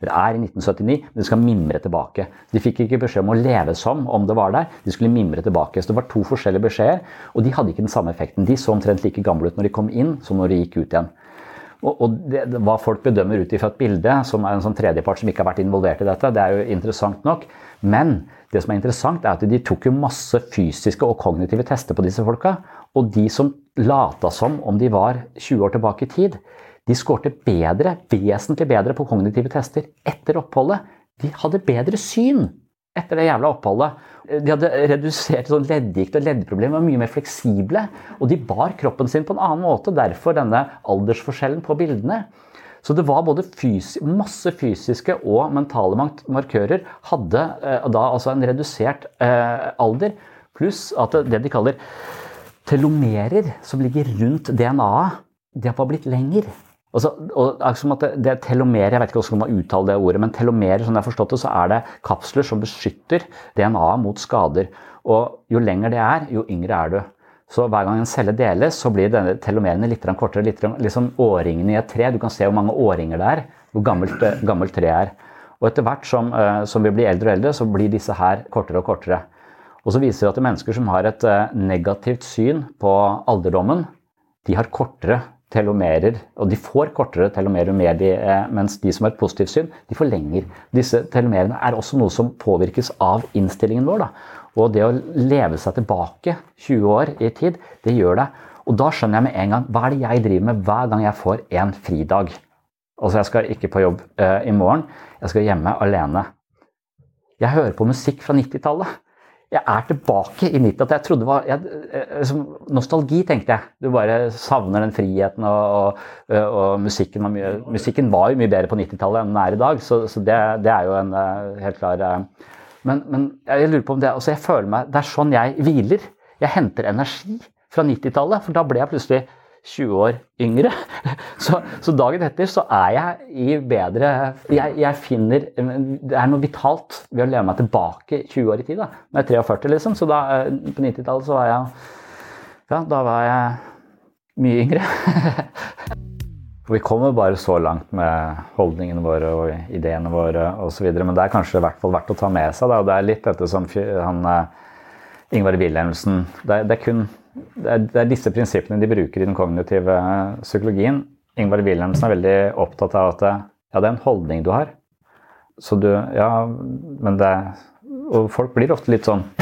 dere er i nitten syttini, men dere skal mimre tilbake. De fikk ikke beskjed om å leve som om det var der, de skulle mimre tilbake. Så det var to forskjellige beskjeder, og de hadde ikke den samme effekten. De så omtrent like gamle ut når de kom inn, som når de gikk ut igjen. Og, og det, hva folk bedømmer ut ifra et bilde, som er en sånn tredjepart som ikke har vært involvert i dette, det er jo interessant nok. Men det som er interessant er at de tok jo masse fysiske og kognitive tester på disse folka, og de som lata som om de var tjue år tilbake i tid, de skårte bedre, vesentlig bedre på kognitive tester etter oppholdet. De hadde bedre syn etter det jævla oppholdet. De hadde redusert sånn leddgikt og leddproblemer, var mye mer fleksible, og de bar kroppen sin på en annen måte, derfor denne aldersforskjellen på bildene. Så det var både fys- masse fysiske og mentale markører hadde eh, da altså en redusert eh, alder, pluss at det de kaller telomerer som ligger rundt D N A-et, det har blitt lenger. Altså, og, altså, det, det telomerer, jeg vet ikke hvordan man uttaler det ordet, men telomerer, som jeg har forstått det, så er det kapsler som beskytter D N A mot skader. Og jo lenger det er, jo yngre er du. Så hver gang en celle deles, så blir denne telomerene litt kortere, litt liksom årringene i et tre. Du kan se hvor mange årringer det er, hvor gammelt, gammelt tre er. Og etter hvert som, som vi blir eldre og eldre, så blir disse her kortere og kortere. Og så viser det at mennesker som har et negativt syn på alderdommen, de har kortere telomerer, og de får kortere telomerer mer, de, mens de som har et positivt syn, de får lenger. Disse telomerene er også noe som påvirkes av innstillingen vår, da. Og det å leve seg tilbake tjue år i tid, det gjør det. Og da skjønner jeg med en gang, hva er det jeg driver med hver gang jeg får en fridag? Altså, jeg skal ikke på jobb uh, i morgen, jeg skal hjemme alene. Jeg hører på musikk fra nittitallet. Jeg er tilbake i nittitallet. Jeg trodde det var jeg, liksom, nostalgi, tenkte jeg. Du bare savner den friheten, og, og, og musikken, var mye, musikken var jo mye bedre på nittitallet enn den er i dag, så, så det, det er jo en helt klar men, men jeg lurer på om det, altså jeg føler meg, det er sånn jeg hviler. Jeg henter energi fra nittitallet, for da ble jeg plutselig tjue år yngre. Så, så dagen etter så er jeg i bedre, jeg, jeg finner, det er noe vitalt ved å leve meg tilbake tjue år i tid da. Når jeg er førti liksom, så da, på nittitallet så var jeg, ja, da var jeg mye yngre. Vi kommer bare så langt med holdningene våre og ideene våre og så videre, men det er kanskje i hvert fall verdt å ta med seg da, og det er litt dette som han, Ingvar Wilhelmsen, det er, det er kun Det er, det er disse prinsippene de bruker i den kognitive psykologien. Ingvar Wilhelmsen er veldig opptatt av at ja, det er en holdning du har. Så du, ja, men det og folk blir ofte litt sånn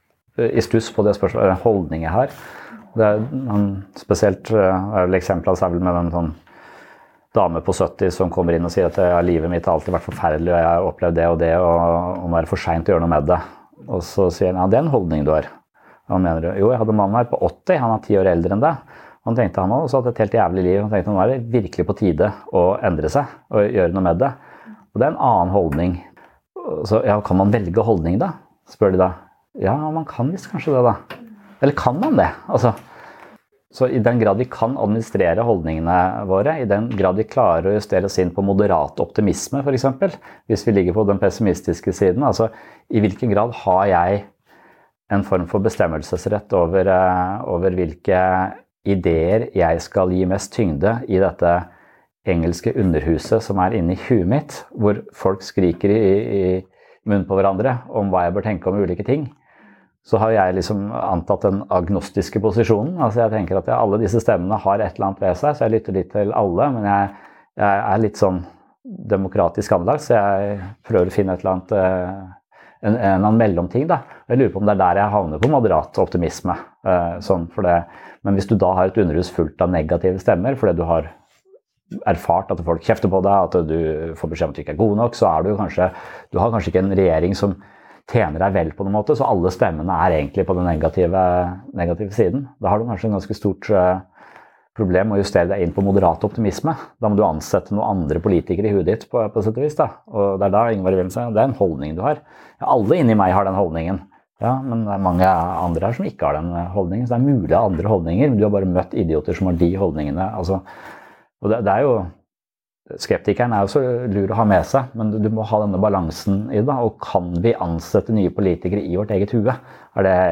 i stuss på det spørsmålet, er det en holdning jeg har? Det er han, spesielt er vel eksempelet er vel med den sånn dame på sytti som kommer inn og sier at ja, livet mitt har alltid vært forferdelig, og jeg har opplevd det og det, og om det er for sent å gjøre noe med det. Og så sier han, ja, det er en holdning du har. Han mener, jo, jeg hadde mannen her på åtti, han er ti år eldre enn det. Han tenkte han også hadde et helt jævlig liv. Han tenkte nå er det virkelig på tide å endre seg og gjøre noe med det. Og det er en annen holdning. Så ja, kan man velge holdning da? Spør de da. Ja, man kan visst kanskje det da. Eller kan man det? Altså, så i den grad vi kan administrere holdningene våre, i den grad vi klarer å justere oss inn på moderat optimisme for eksempel, hvis vi ligger på den pessimistiske siden, altså i hvilken grad har jeg en form for bestemmelsesrett over, over hvilke ideer jeg skal gi mest tyngde i dette engelske underhuset som er inne i huet mitt, hvor folk skriker i, i munnen på hverandre om hva jeg bør tenke om ulike ting. Så har jeg liksom antatt den agnostiske posisjonen. Altså jeg tenker at ja, alle disse stemmene har et eller annet ved seg, så jeg lytter litt til alle, men jeg, jeg er litt sånn demokratisk anlagt, så jeg prøver å finne et eller annet En, en annen mellomting da. Jeg lurer på om det er der jeg havner på moderat optimisme. Uh, sånn for det. Men hvis du da har et underhus fullt av negative stemmer, fordi du har erfart at folk kjefter på deg, at du får beskjed om at du ikke er god nok, så er du kanskje, du har kanskje ikke en regjering som tjener deg vel på noen måte, så alle stemmene er egentlig på den negative, negative siden. Da har du kanskje en ganske stort uh, problem å justere deg inn på moderat optimisme. Da må du ansette noen andre politikere i huet ditt på, på sett og vis da. Og det er da Ingvar Wilhelmsen, det er en holdning du har. Ja, alle inni meg har den holdningen. Ja, men det er mange andre her som ikke har den holdningen. Så det er mulig andre holdninger, men du har bare møtt idioter som har de holdningene. Altså, og det, det er jo, skeptikeren er jo så lur å ha med seg, men du, du må ha denne balansen i det. Og kan vi ansette nye politikere i vårt eget hue? Er det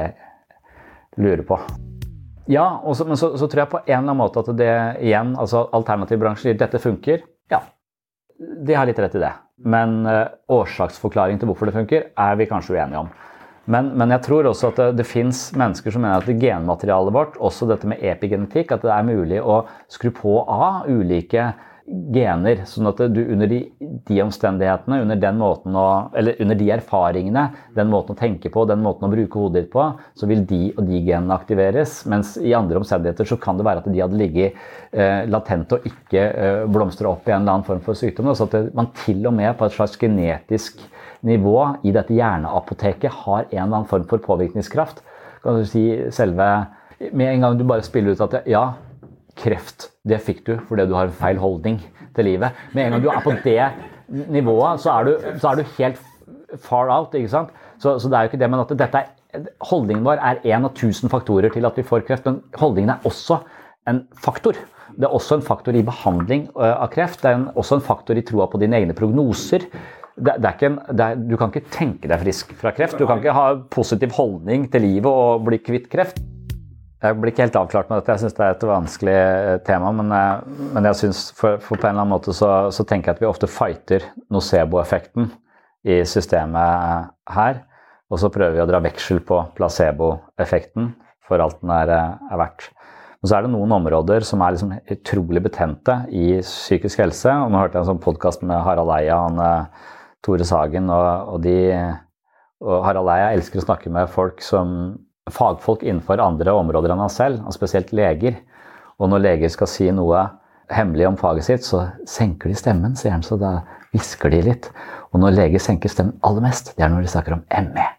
jeg lurer på. Ja, og så, men så, så tror jeg på en eller annen måte at det igjen, altså alternativ bransje, dette funker. Ja, de har litt rett i det. Men uh, årsaksforklaring til hvorfor det funker, er vi kanskje uenige om. Men, men jeg tror også at det, det finnes mennesker som mener at det genmaterialet vårt, også dette med epigenetikk, at det er mulig å skru på av ulike gener, sånn at du under de, de omstendighetene, under den måten å, eller under de erfaringene, den måten å tenke på, den måten å bruke hodet ditt på, så vil de og de genene aktiveres, mens i andre omstendigheter så kan det være at de hadde ligget eh, latent og ikke eh, blomstre opp i en eller annen form for sykdom, så at det, man til og med på et slags genetisk nivå i dette hjerneapoteket har en eller annen form for påvirkningskraft. Kan du si selve, med en gang du bare spiller ut at ja, kreft, det fikk du fordi du har en feil holdning til livet. Med en gang du er på det nivået, så er du, så er du helt far out, ikke sant? Så, så det er jo ikke det, men at dette er, holdningen vår er en av tusen faktorer til at vi får kreft, men holdningen er også en faktor. Det er også en faktor i behandling av kreft, det er en, også en faktor i troa på dine egne prognoser. Det, det er ikke en, det er, du kan ikke tenke deg frisk fra kreft, du kan ikke ha positiv holdning til livet og bli kvitt kreft. Jeg blir ikke helt avklart med dette, jeg synes det er et vanskelig tema, men, men jeg synes for, for på en eller annen måte så, så tenker jeg at vi ofte fighter nocebo-effekten i systemet her, og så prøver vi å dra veksel på placebo-effekten for alt den er, er verdt. Og så er det noen områder som er liksom utrolig betente i psykisk helse, og nå hørte jeg en sånn podcast med Harald Eia og Tore Sagen, og, og, de, og Harald Eia elsker å snakke med folk som fagfolk innenfor andre områder enn han selv, og spesielt leger. Og når leger skal si noe hemmelig om faget sitt, så senker de stemmen, sier han, så da visker de litt. Og når leger senker stemmen aller mest, det er når de snakker om M E.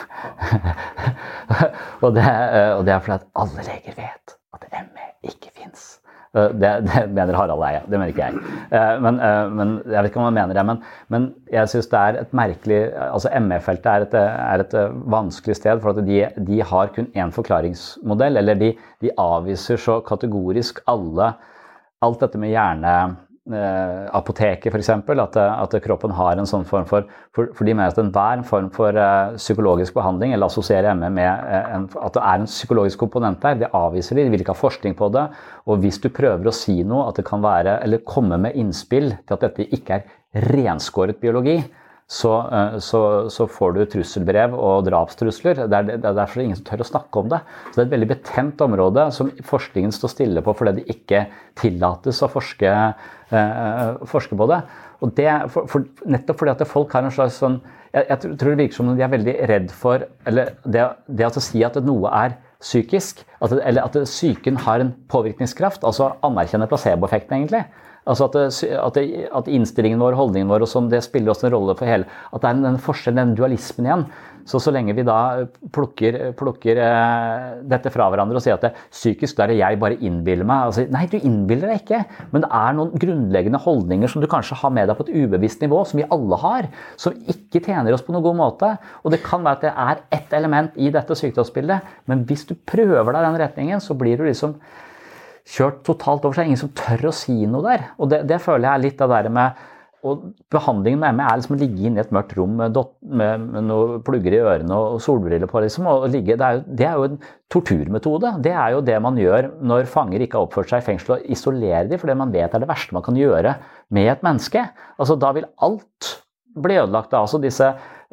og, det, og det er fordi at alle leger vet at M E ikke finnes. Det, det mener Harald Eia, det mener ikke jeg. Men, men jeg vet ikke om han mener det, men, men jeg synes det er et merkelig, altså M E-feltet er et, er et vanskelig sted, for at de, de har kun en forklaringsmodell, eller de, de avviser så kategorisk alle, alt dette med hjerne, eh, apoteket for eksempel, at, at kroppen har en sånn form for, for, for de mener at enhver form for uh, psykologisk behandling, eller assosierer M E med uh, en, at det er en psykologisk komponent der, det avviser de, de vil ikke ha forskning på det, og hvis du prøver å si noe, at det kan være, eller komme med innspill til at dette ikke er renskåret biologi, så, uh, så, så får du trusselbrev og drapstrusler. Det er, det er derfor ingen som tør å snakke om det. Så det er et veldig betent område som forskningen står stille på fordi det ikke tillates å forske, uh, forske på det. Og det for, for, nettopp fordi at folk har en slags sånn, jeg, jeg tror det virker som de er veldig redd for, eller det, det at å si at noe er psykisk, at, eller at psyken har en påvirkningskraft, altså anerkjenne placebo-effekten egentlig. Altså at, det, at, det, at innstillingen vår, holdningen vår, og sånn, det spiller også en rolle for hele, at det er en, en forskjell, den dualismen igjen. Så så lenge vi da plukker, plukker eh, dette fra hverandre og sier at det er psykisk, der er jeg bare innbiller meg. Altså, nei, du innbiller deg ikke, men det er noen grunnleggende holdninger som du kanskje har med deg på et ubevisst nivå, som vi alle har, som ikke tjener oss på noen god måte. Og det kan være at det er ett element i dette sykdomsbildet, men hvis du prøver deg den retningen, så blir du liksom kjørt totalt over seg. Ingen som tør å si noe der. Og det, det føler jeg er litt av det der med, og behandlingen med M E er liksom å ligge inn i et mørkt rom med, dot, med, med noen plugger i ørene og solbriller på, liksom, og ligge, det er, jo, det er jo en torturmetode. Det er jo det man gjør når fanger ikke har oppført seg i fengsel, og isolerer dem, for det man vet er det verste man kan gjøre med et menneske. Altså, da vil alt bli ødelagt av, altså disse,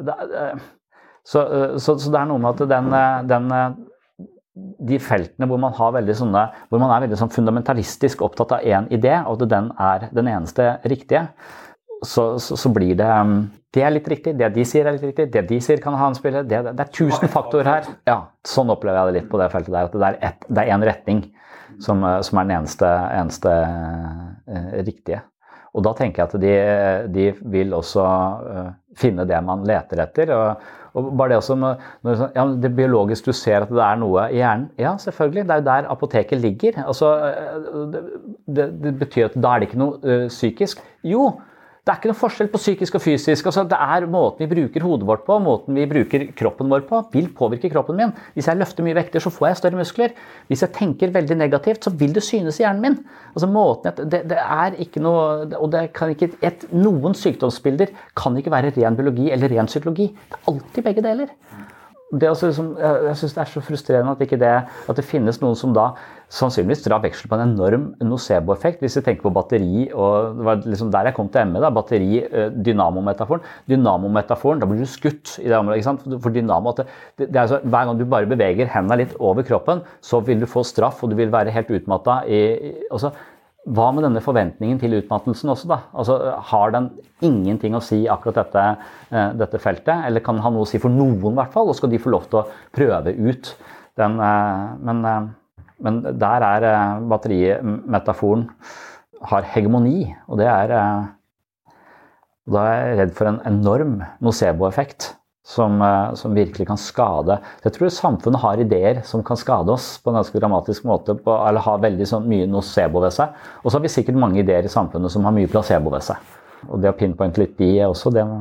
så, så, så det er noe med at den, den de feltene hvor man, har veldig sånne, hvor man er veldig sånn fundamentalistisk opptatt av en idé, og at den er den eneste riktige, så, så, så blir det, det er litt riktig, det de sier er litt riktig, det de sier kan ha en spiller, det, det er tusen faktorer her. Ja, sånn opplever jeg det litt på det feltet der, at det er, et, det er en retning som, som er den eneste, eneste uh, riktige. Og da tenker jeg at de, de vil også uh, finne det man leter etter, og Og bare det også, når, når, ja, det biologisk du ser at det er noe i hjernen, ja, selvfølgelig, det er jo der apoteket ligger. Altså, det, det, det betyr at da er det ikke noe uh, psykisk. Jo, det er ikke noe forskjell på psykisk og fysisk. Altså, det er måten vi bruker hodet vårt på, måten vi bruker kroppen vår på, vil påvirke kroppen min. Hvis jeg løfter mye vekter, så får jeg større muskler. Hvis jeg tenker veldig negativt, så vil det synes i hjernen min. Altså, måten, det, det er ikke noe, og det kan ikke, et, noen sykdomsbilder kan ikke være ren biologi eller ren psykologi. Det er alltid begge deler. det er også liksom, jeg, jeg synes det er så frustrerende at, ikke det, at det finnes noen som da sannsynligvis drar veksel på en enorm nocebo-effekt. Hvis vi tenker på batteri, og det var liksom der jeg kom til M E, da, batteri, dynamometaforen. Dynamometaforen, da blir du skutt i det området, ikke sant? For dynamo, at det, det er så, hver gang du bare beveger hendene litt over kroppen, så vil du få straff, og du vil være helt utmattet i, i også, hva med denne forventningen til utmattelsen også da? Altså, har den ingenting å si akkurat dette, eh, dette feltet, eller kan ha noe å si for noen i hvert fall, og skal de få lov til å prøve ut den, eh, men, eh, men der er eh, batterimetaforen har hegemoni, og det er, eh, da er jeg redd for en enorm nocebo-effekt, som, som virkelig kan skade. Jeg tror samfunnet har ideer som kan skade oss på en ganske dramatisk måte, på, eller har veldig sånn, mye nocebo ved seg. Og så har vi sikkert mange ideer i samfunnet som har mye placebo ved seg. Og det å pinpointe litt de er også det.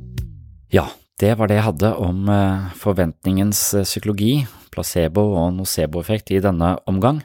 Ja, det var det jeg hadde om forventningens psykologi, placebo og nocebo-effekt i denne omgang.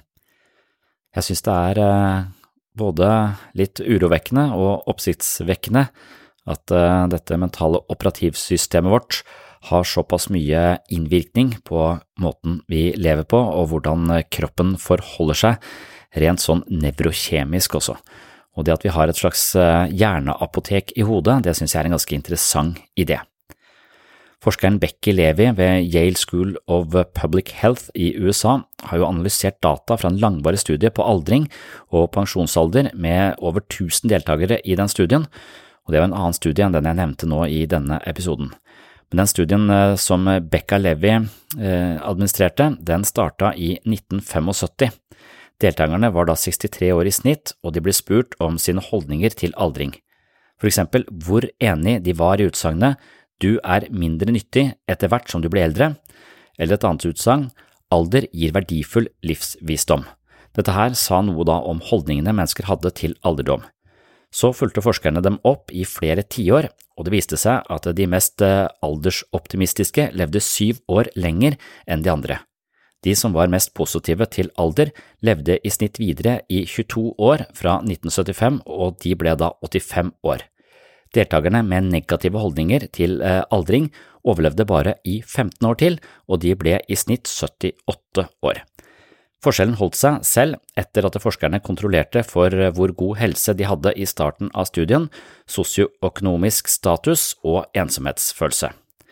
Jeg synes det er både litt urovekkende og oppsiktsvekkende at uh, dette mentale operativsystemet vårt har såpass mye innvirkning på måten vi lever på, og hvordan kroppen forholder seg, rent sånn nevrokjemisk også. Og det at vi har et slags uh, hjerneapotek i hodet, det synes jeg er en ganske interessant idé. Forskeren Becky Levy ved Yale School of Public Health i U S A har jo analysert data fra en langvarig studie på aldring og pensjonsalder med over tusen deltakere i den studien, og det var en annen studie enn den jeg nevnte nå i denne episoden. Men den studien som Becca Levy administrerte, den startet i nitten syttifem. Deltakerne var da sekstitre år i snitt, og de ble spurt om sine holdninger til aldring. For eksempel hvor enig de var i utsagnet «du er mindre nyttig etter hvert som du blir eldre», eller et annet utsagn «alder gir verdifull livsvisdom». Dette her sa noe da om holdningene mennesker hadde til alderdom. Så fulgte forskerne dem opp i flere tiår, og det viste seg at de mest aldersoptimistiske levde syv år lenger enn de andre. De som var mest positive til alder levde i snitt videre i tjueto år fra nitten syttifem, og de ble da åttifem år. Deltakerne med negative holdninger til aldring overlevde bare i femten år til, og de ble i snitt syttiåtte år. Forskjellen holdt seg selv etter at forskerne kontrollerte for hvor god helse de hadde i starten av studien, sosioøkonomisk status og ensomhetsfølelse.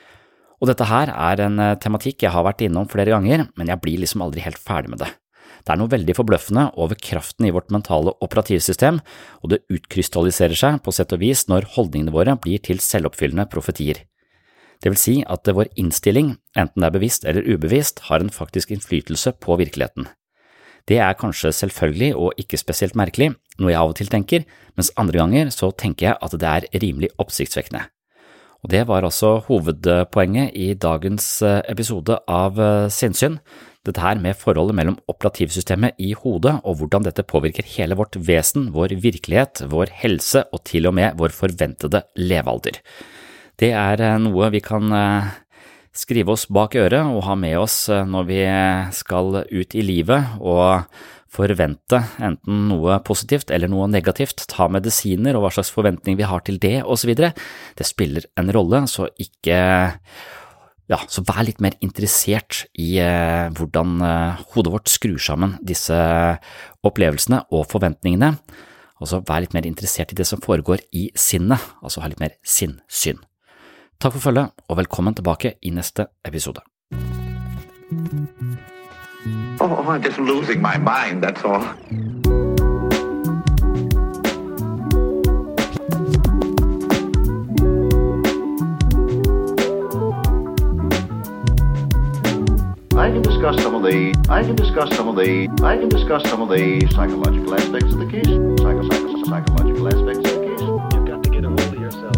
Og dette her er en tematikk jeg har vært innom flere ganger, men jeg blir liksom aldri helt ferdig med det. Det er noe veldig forbløffende over kraften i vårt mentale operativsystem, og det utkrystalliserer seg på sett og vis når holdningene våre blir til selvoppfyllende profetier. Det vil si at vår innstilling, enten det er bevisst eller ubevisst, har en faktisk innflytelse på virkeligheten. Det er kanskje selvfølgelig og ikke spesielt merkelig, noe jeg av og til tenker, mens andre ganger så tenker jeg at det er rimelig oppsiktsvekkende. Og det var altså hovedpoenget i dagens episode av Sinnsyn, dette her med forholdet mellom operativsystemet i hodet og hvordan dette påvirker hele vårt vesen, vår virkelighet, vår helse og til og med vår forventede levealder. Det er noe vi kan skrive oss bak øret og ha med oss når vi skal ut i livet og forvente enten noe positivt eller noe negativt, ta medisiner og hva slags forventning vi har til det og så videre. Det spiller en rolle, så ikke, ja, så vær litt mer interessert i eh, hvordan eh, hodet vårt skrur sammen disse opplevelsene og forventningene. Altså vær litt mer interessert i det som foregår i sinnet, altså ha litt mer sinnsyn. Takk for følget, og velkommen tilbake i neste episode. Oh, I'm just losing my mind, that's all. I can discuss some of the I can discuss some of the I can discuss some of the psychological aspects of the case. Psycho, psycho, psychological aspects of the case. You've got to get a hold of yourself.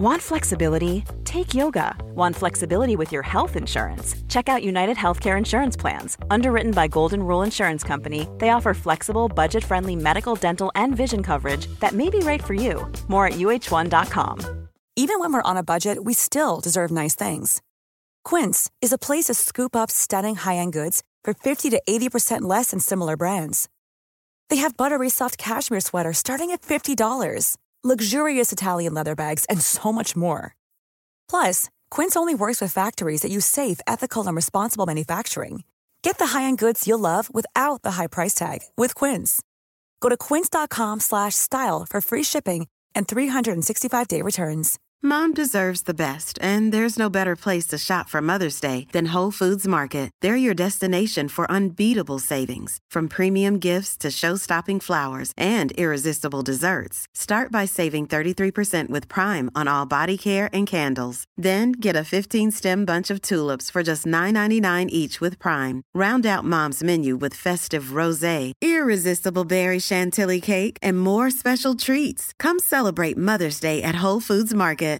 Want flexibility? Take yoga. Want flexibility with your health insurance? Check out United Healthcare Insurance Plans. Underwritten by Golden Rule Insurance Company, they offer flexible, budget-friendly medical, dental, and vision coverage that may be right for you. More at U H one dot com. Even when we're on a budget, we still deserve nice things. Quince is a place to scoop up stunning high-end goods for fifty to eighty percent less than similar brands. They have buttery soft cashmere sweaters starting at fifty dollars, luxurious Italian leather bags, and so much more. Plus, Quince only works with factories that use safe, ethical, and responsible manufacturing. Get the high-end goods you'll love without the high price tag with Quince. Go to quince.com slash style for free shipping and three sixty-five day returns. Mom deserves the best, and there's no better place to shop for Mother's Day than Whole Foods Market. They're your destination for unbeatable savings, from premium gifts to show-stopping flowers and irresistible desserts. Start by saving thirty-three percent with Prime on all body care and candles. Then get a fifteen-stem bunch of tulips for just nine ninety-nine each with Prime. Round out Mom's menu with festive rosé, irresistible berry chantilly cake, and more special treats. Come celebrate Mother's Day at Whole Foods Market.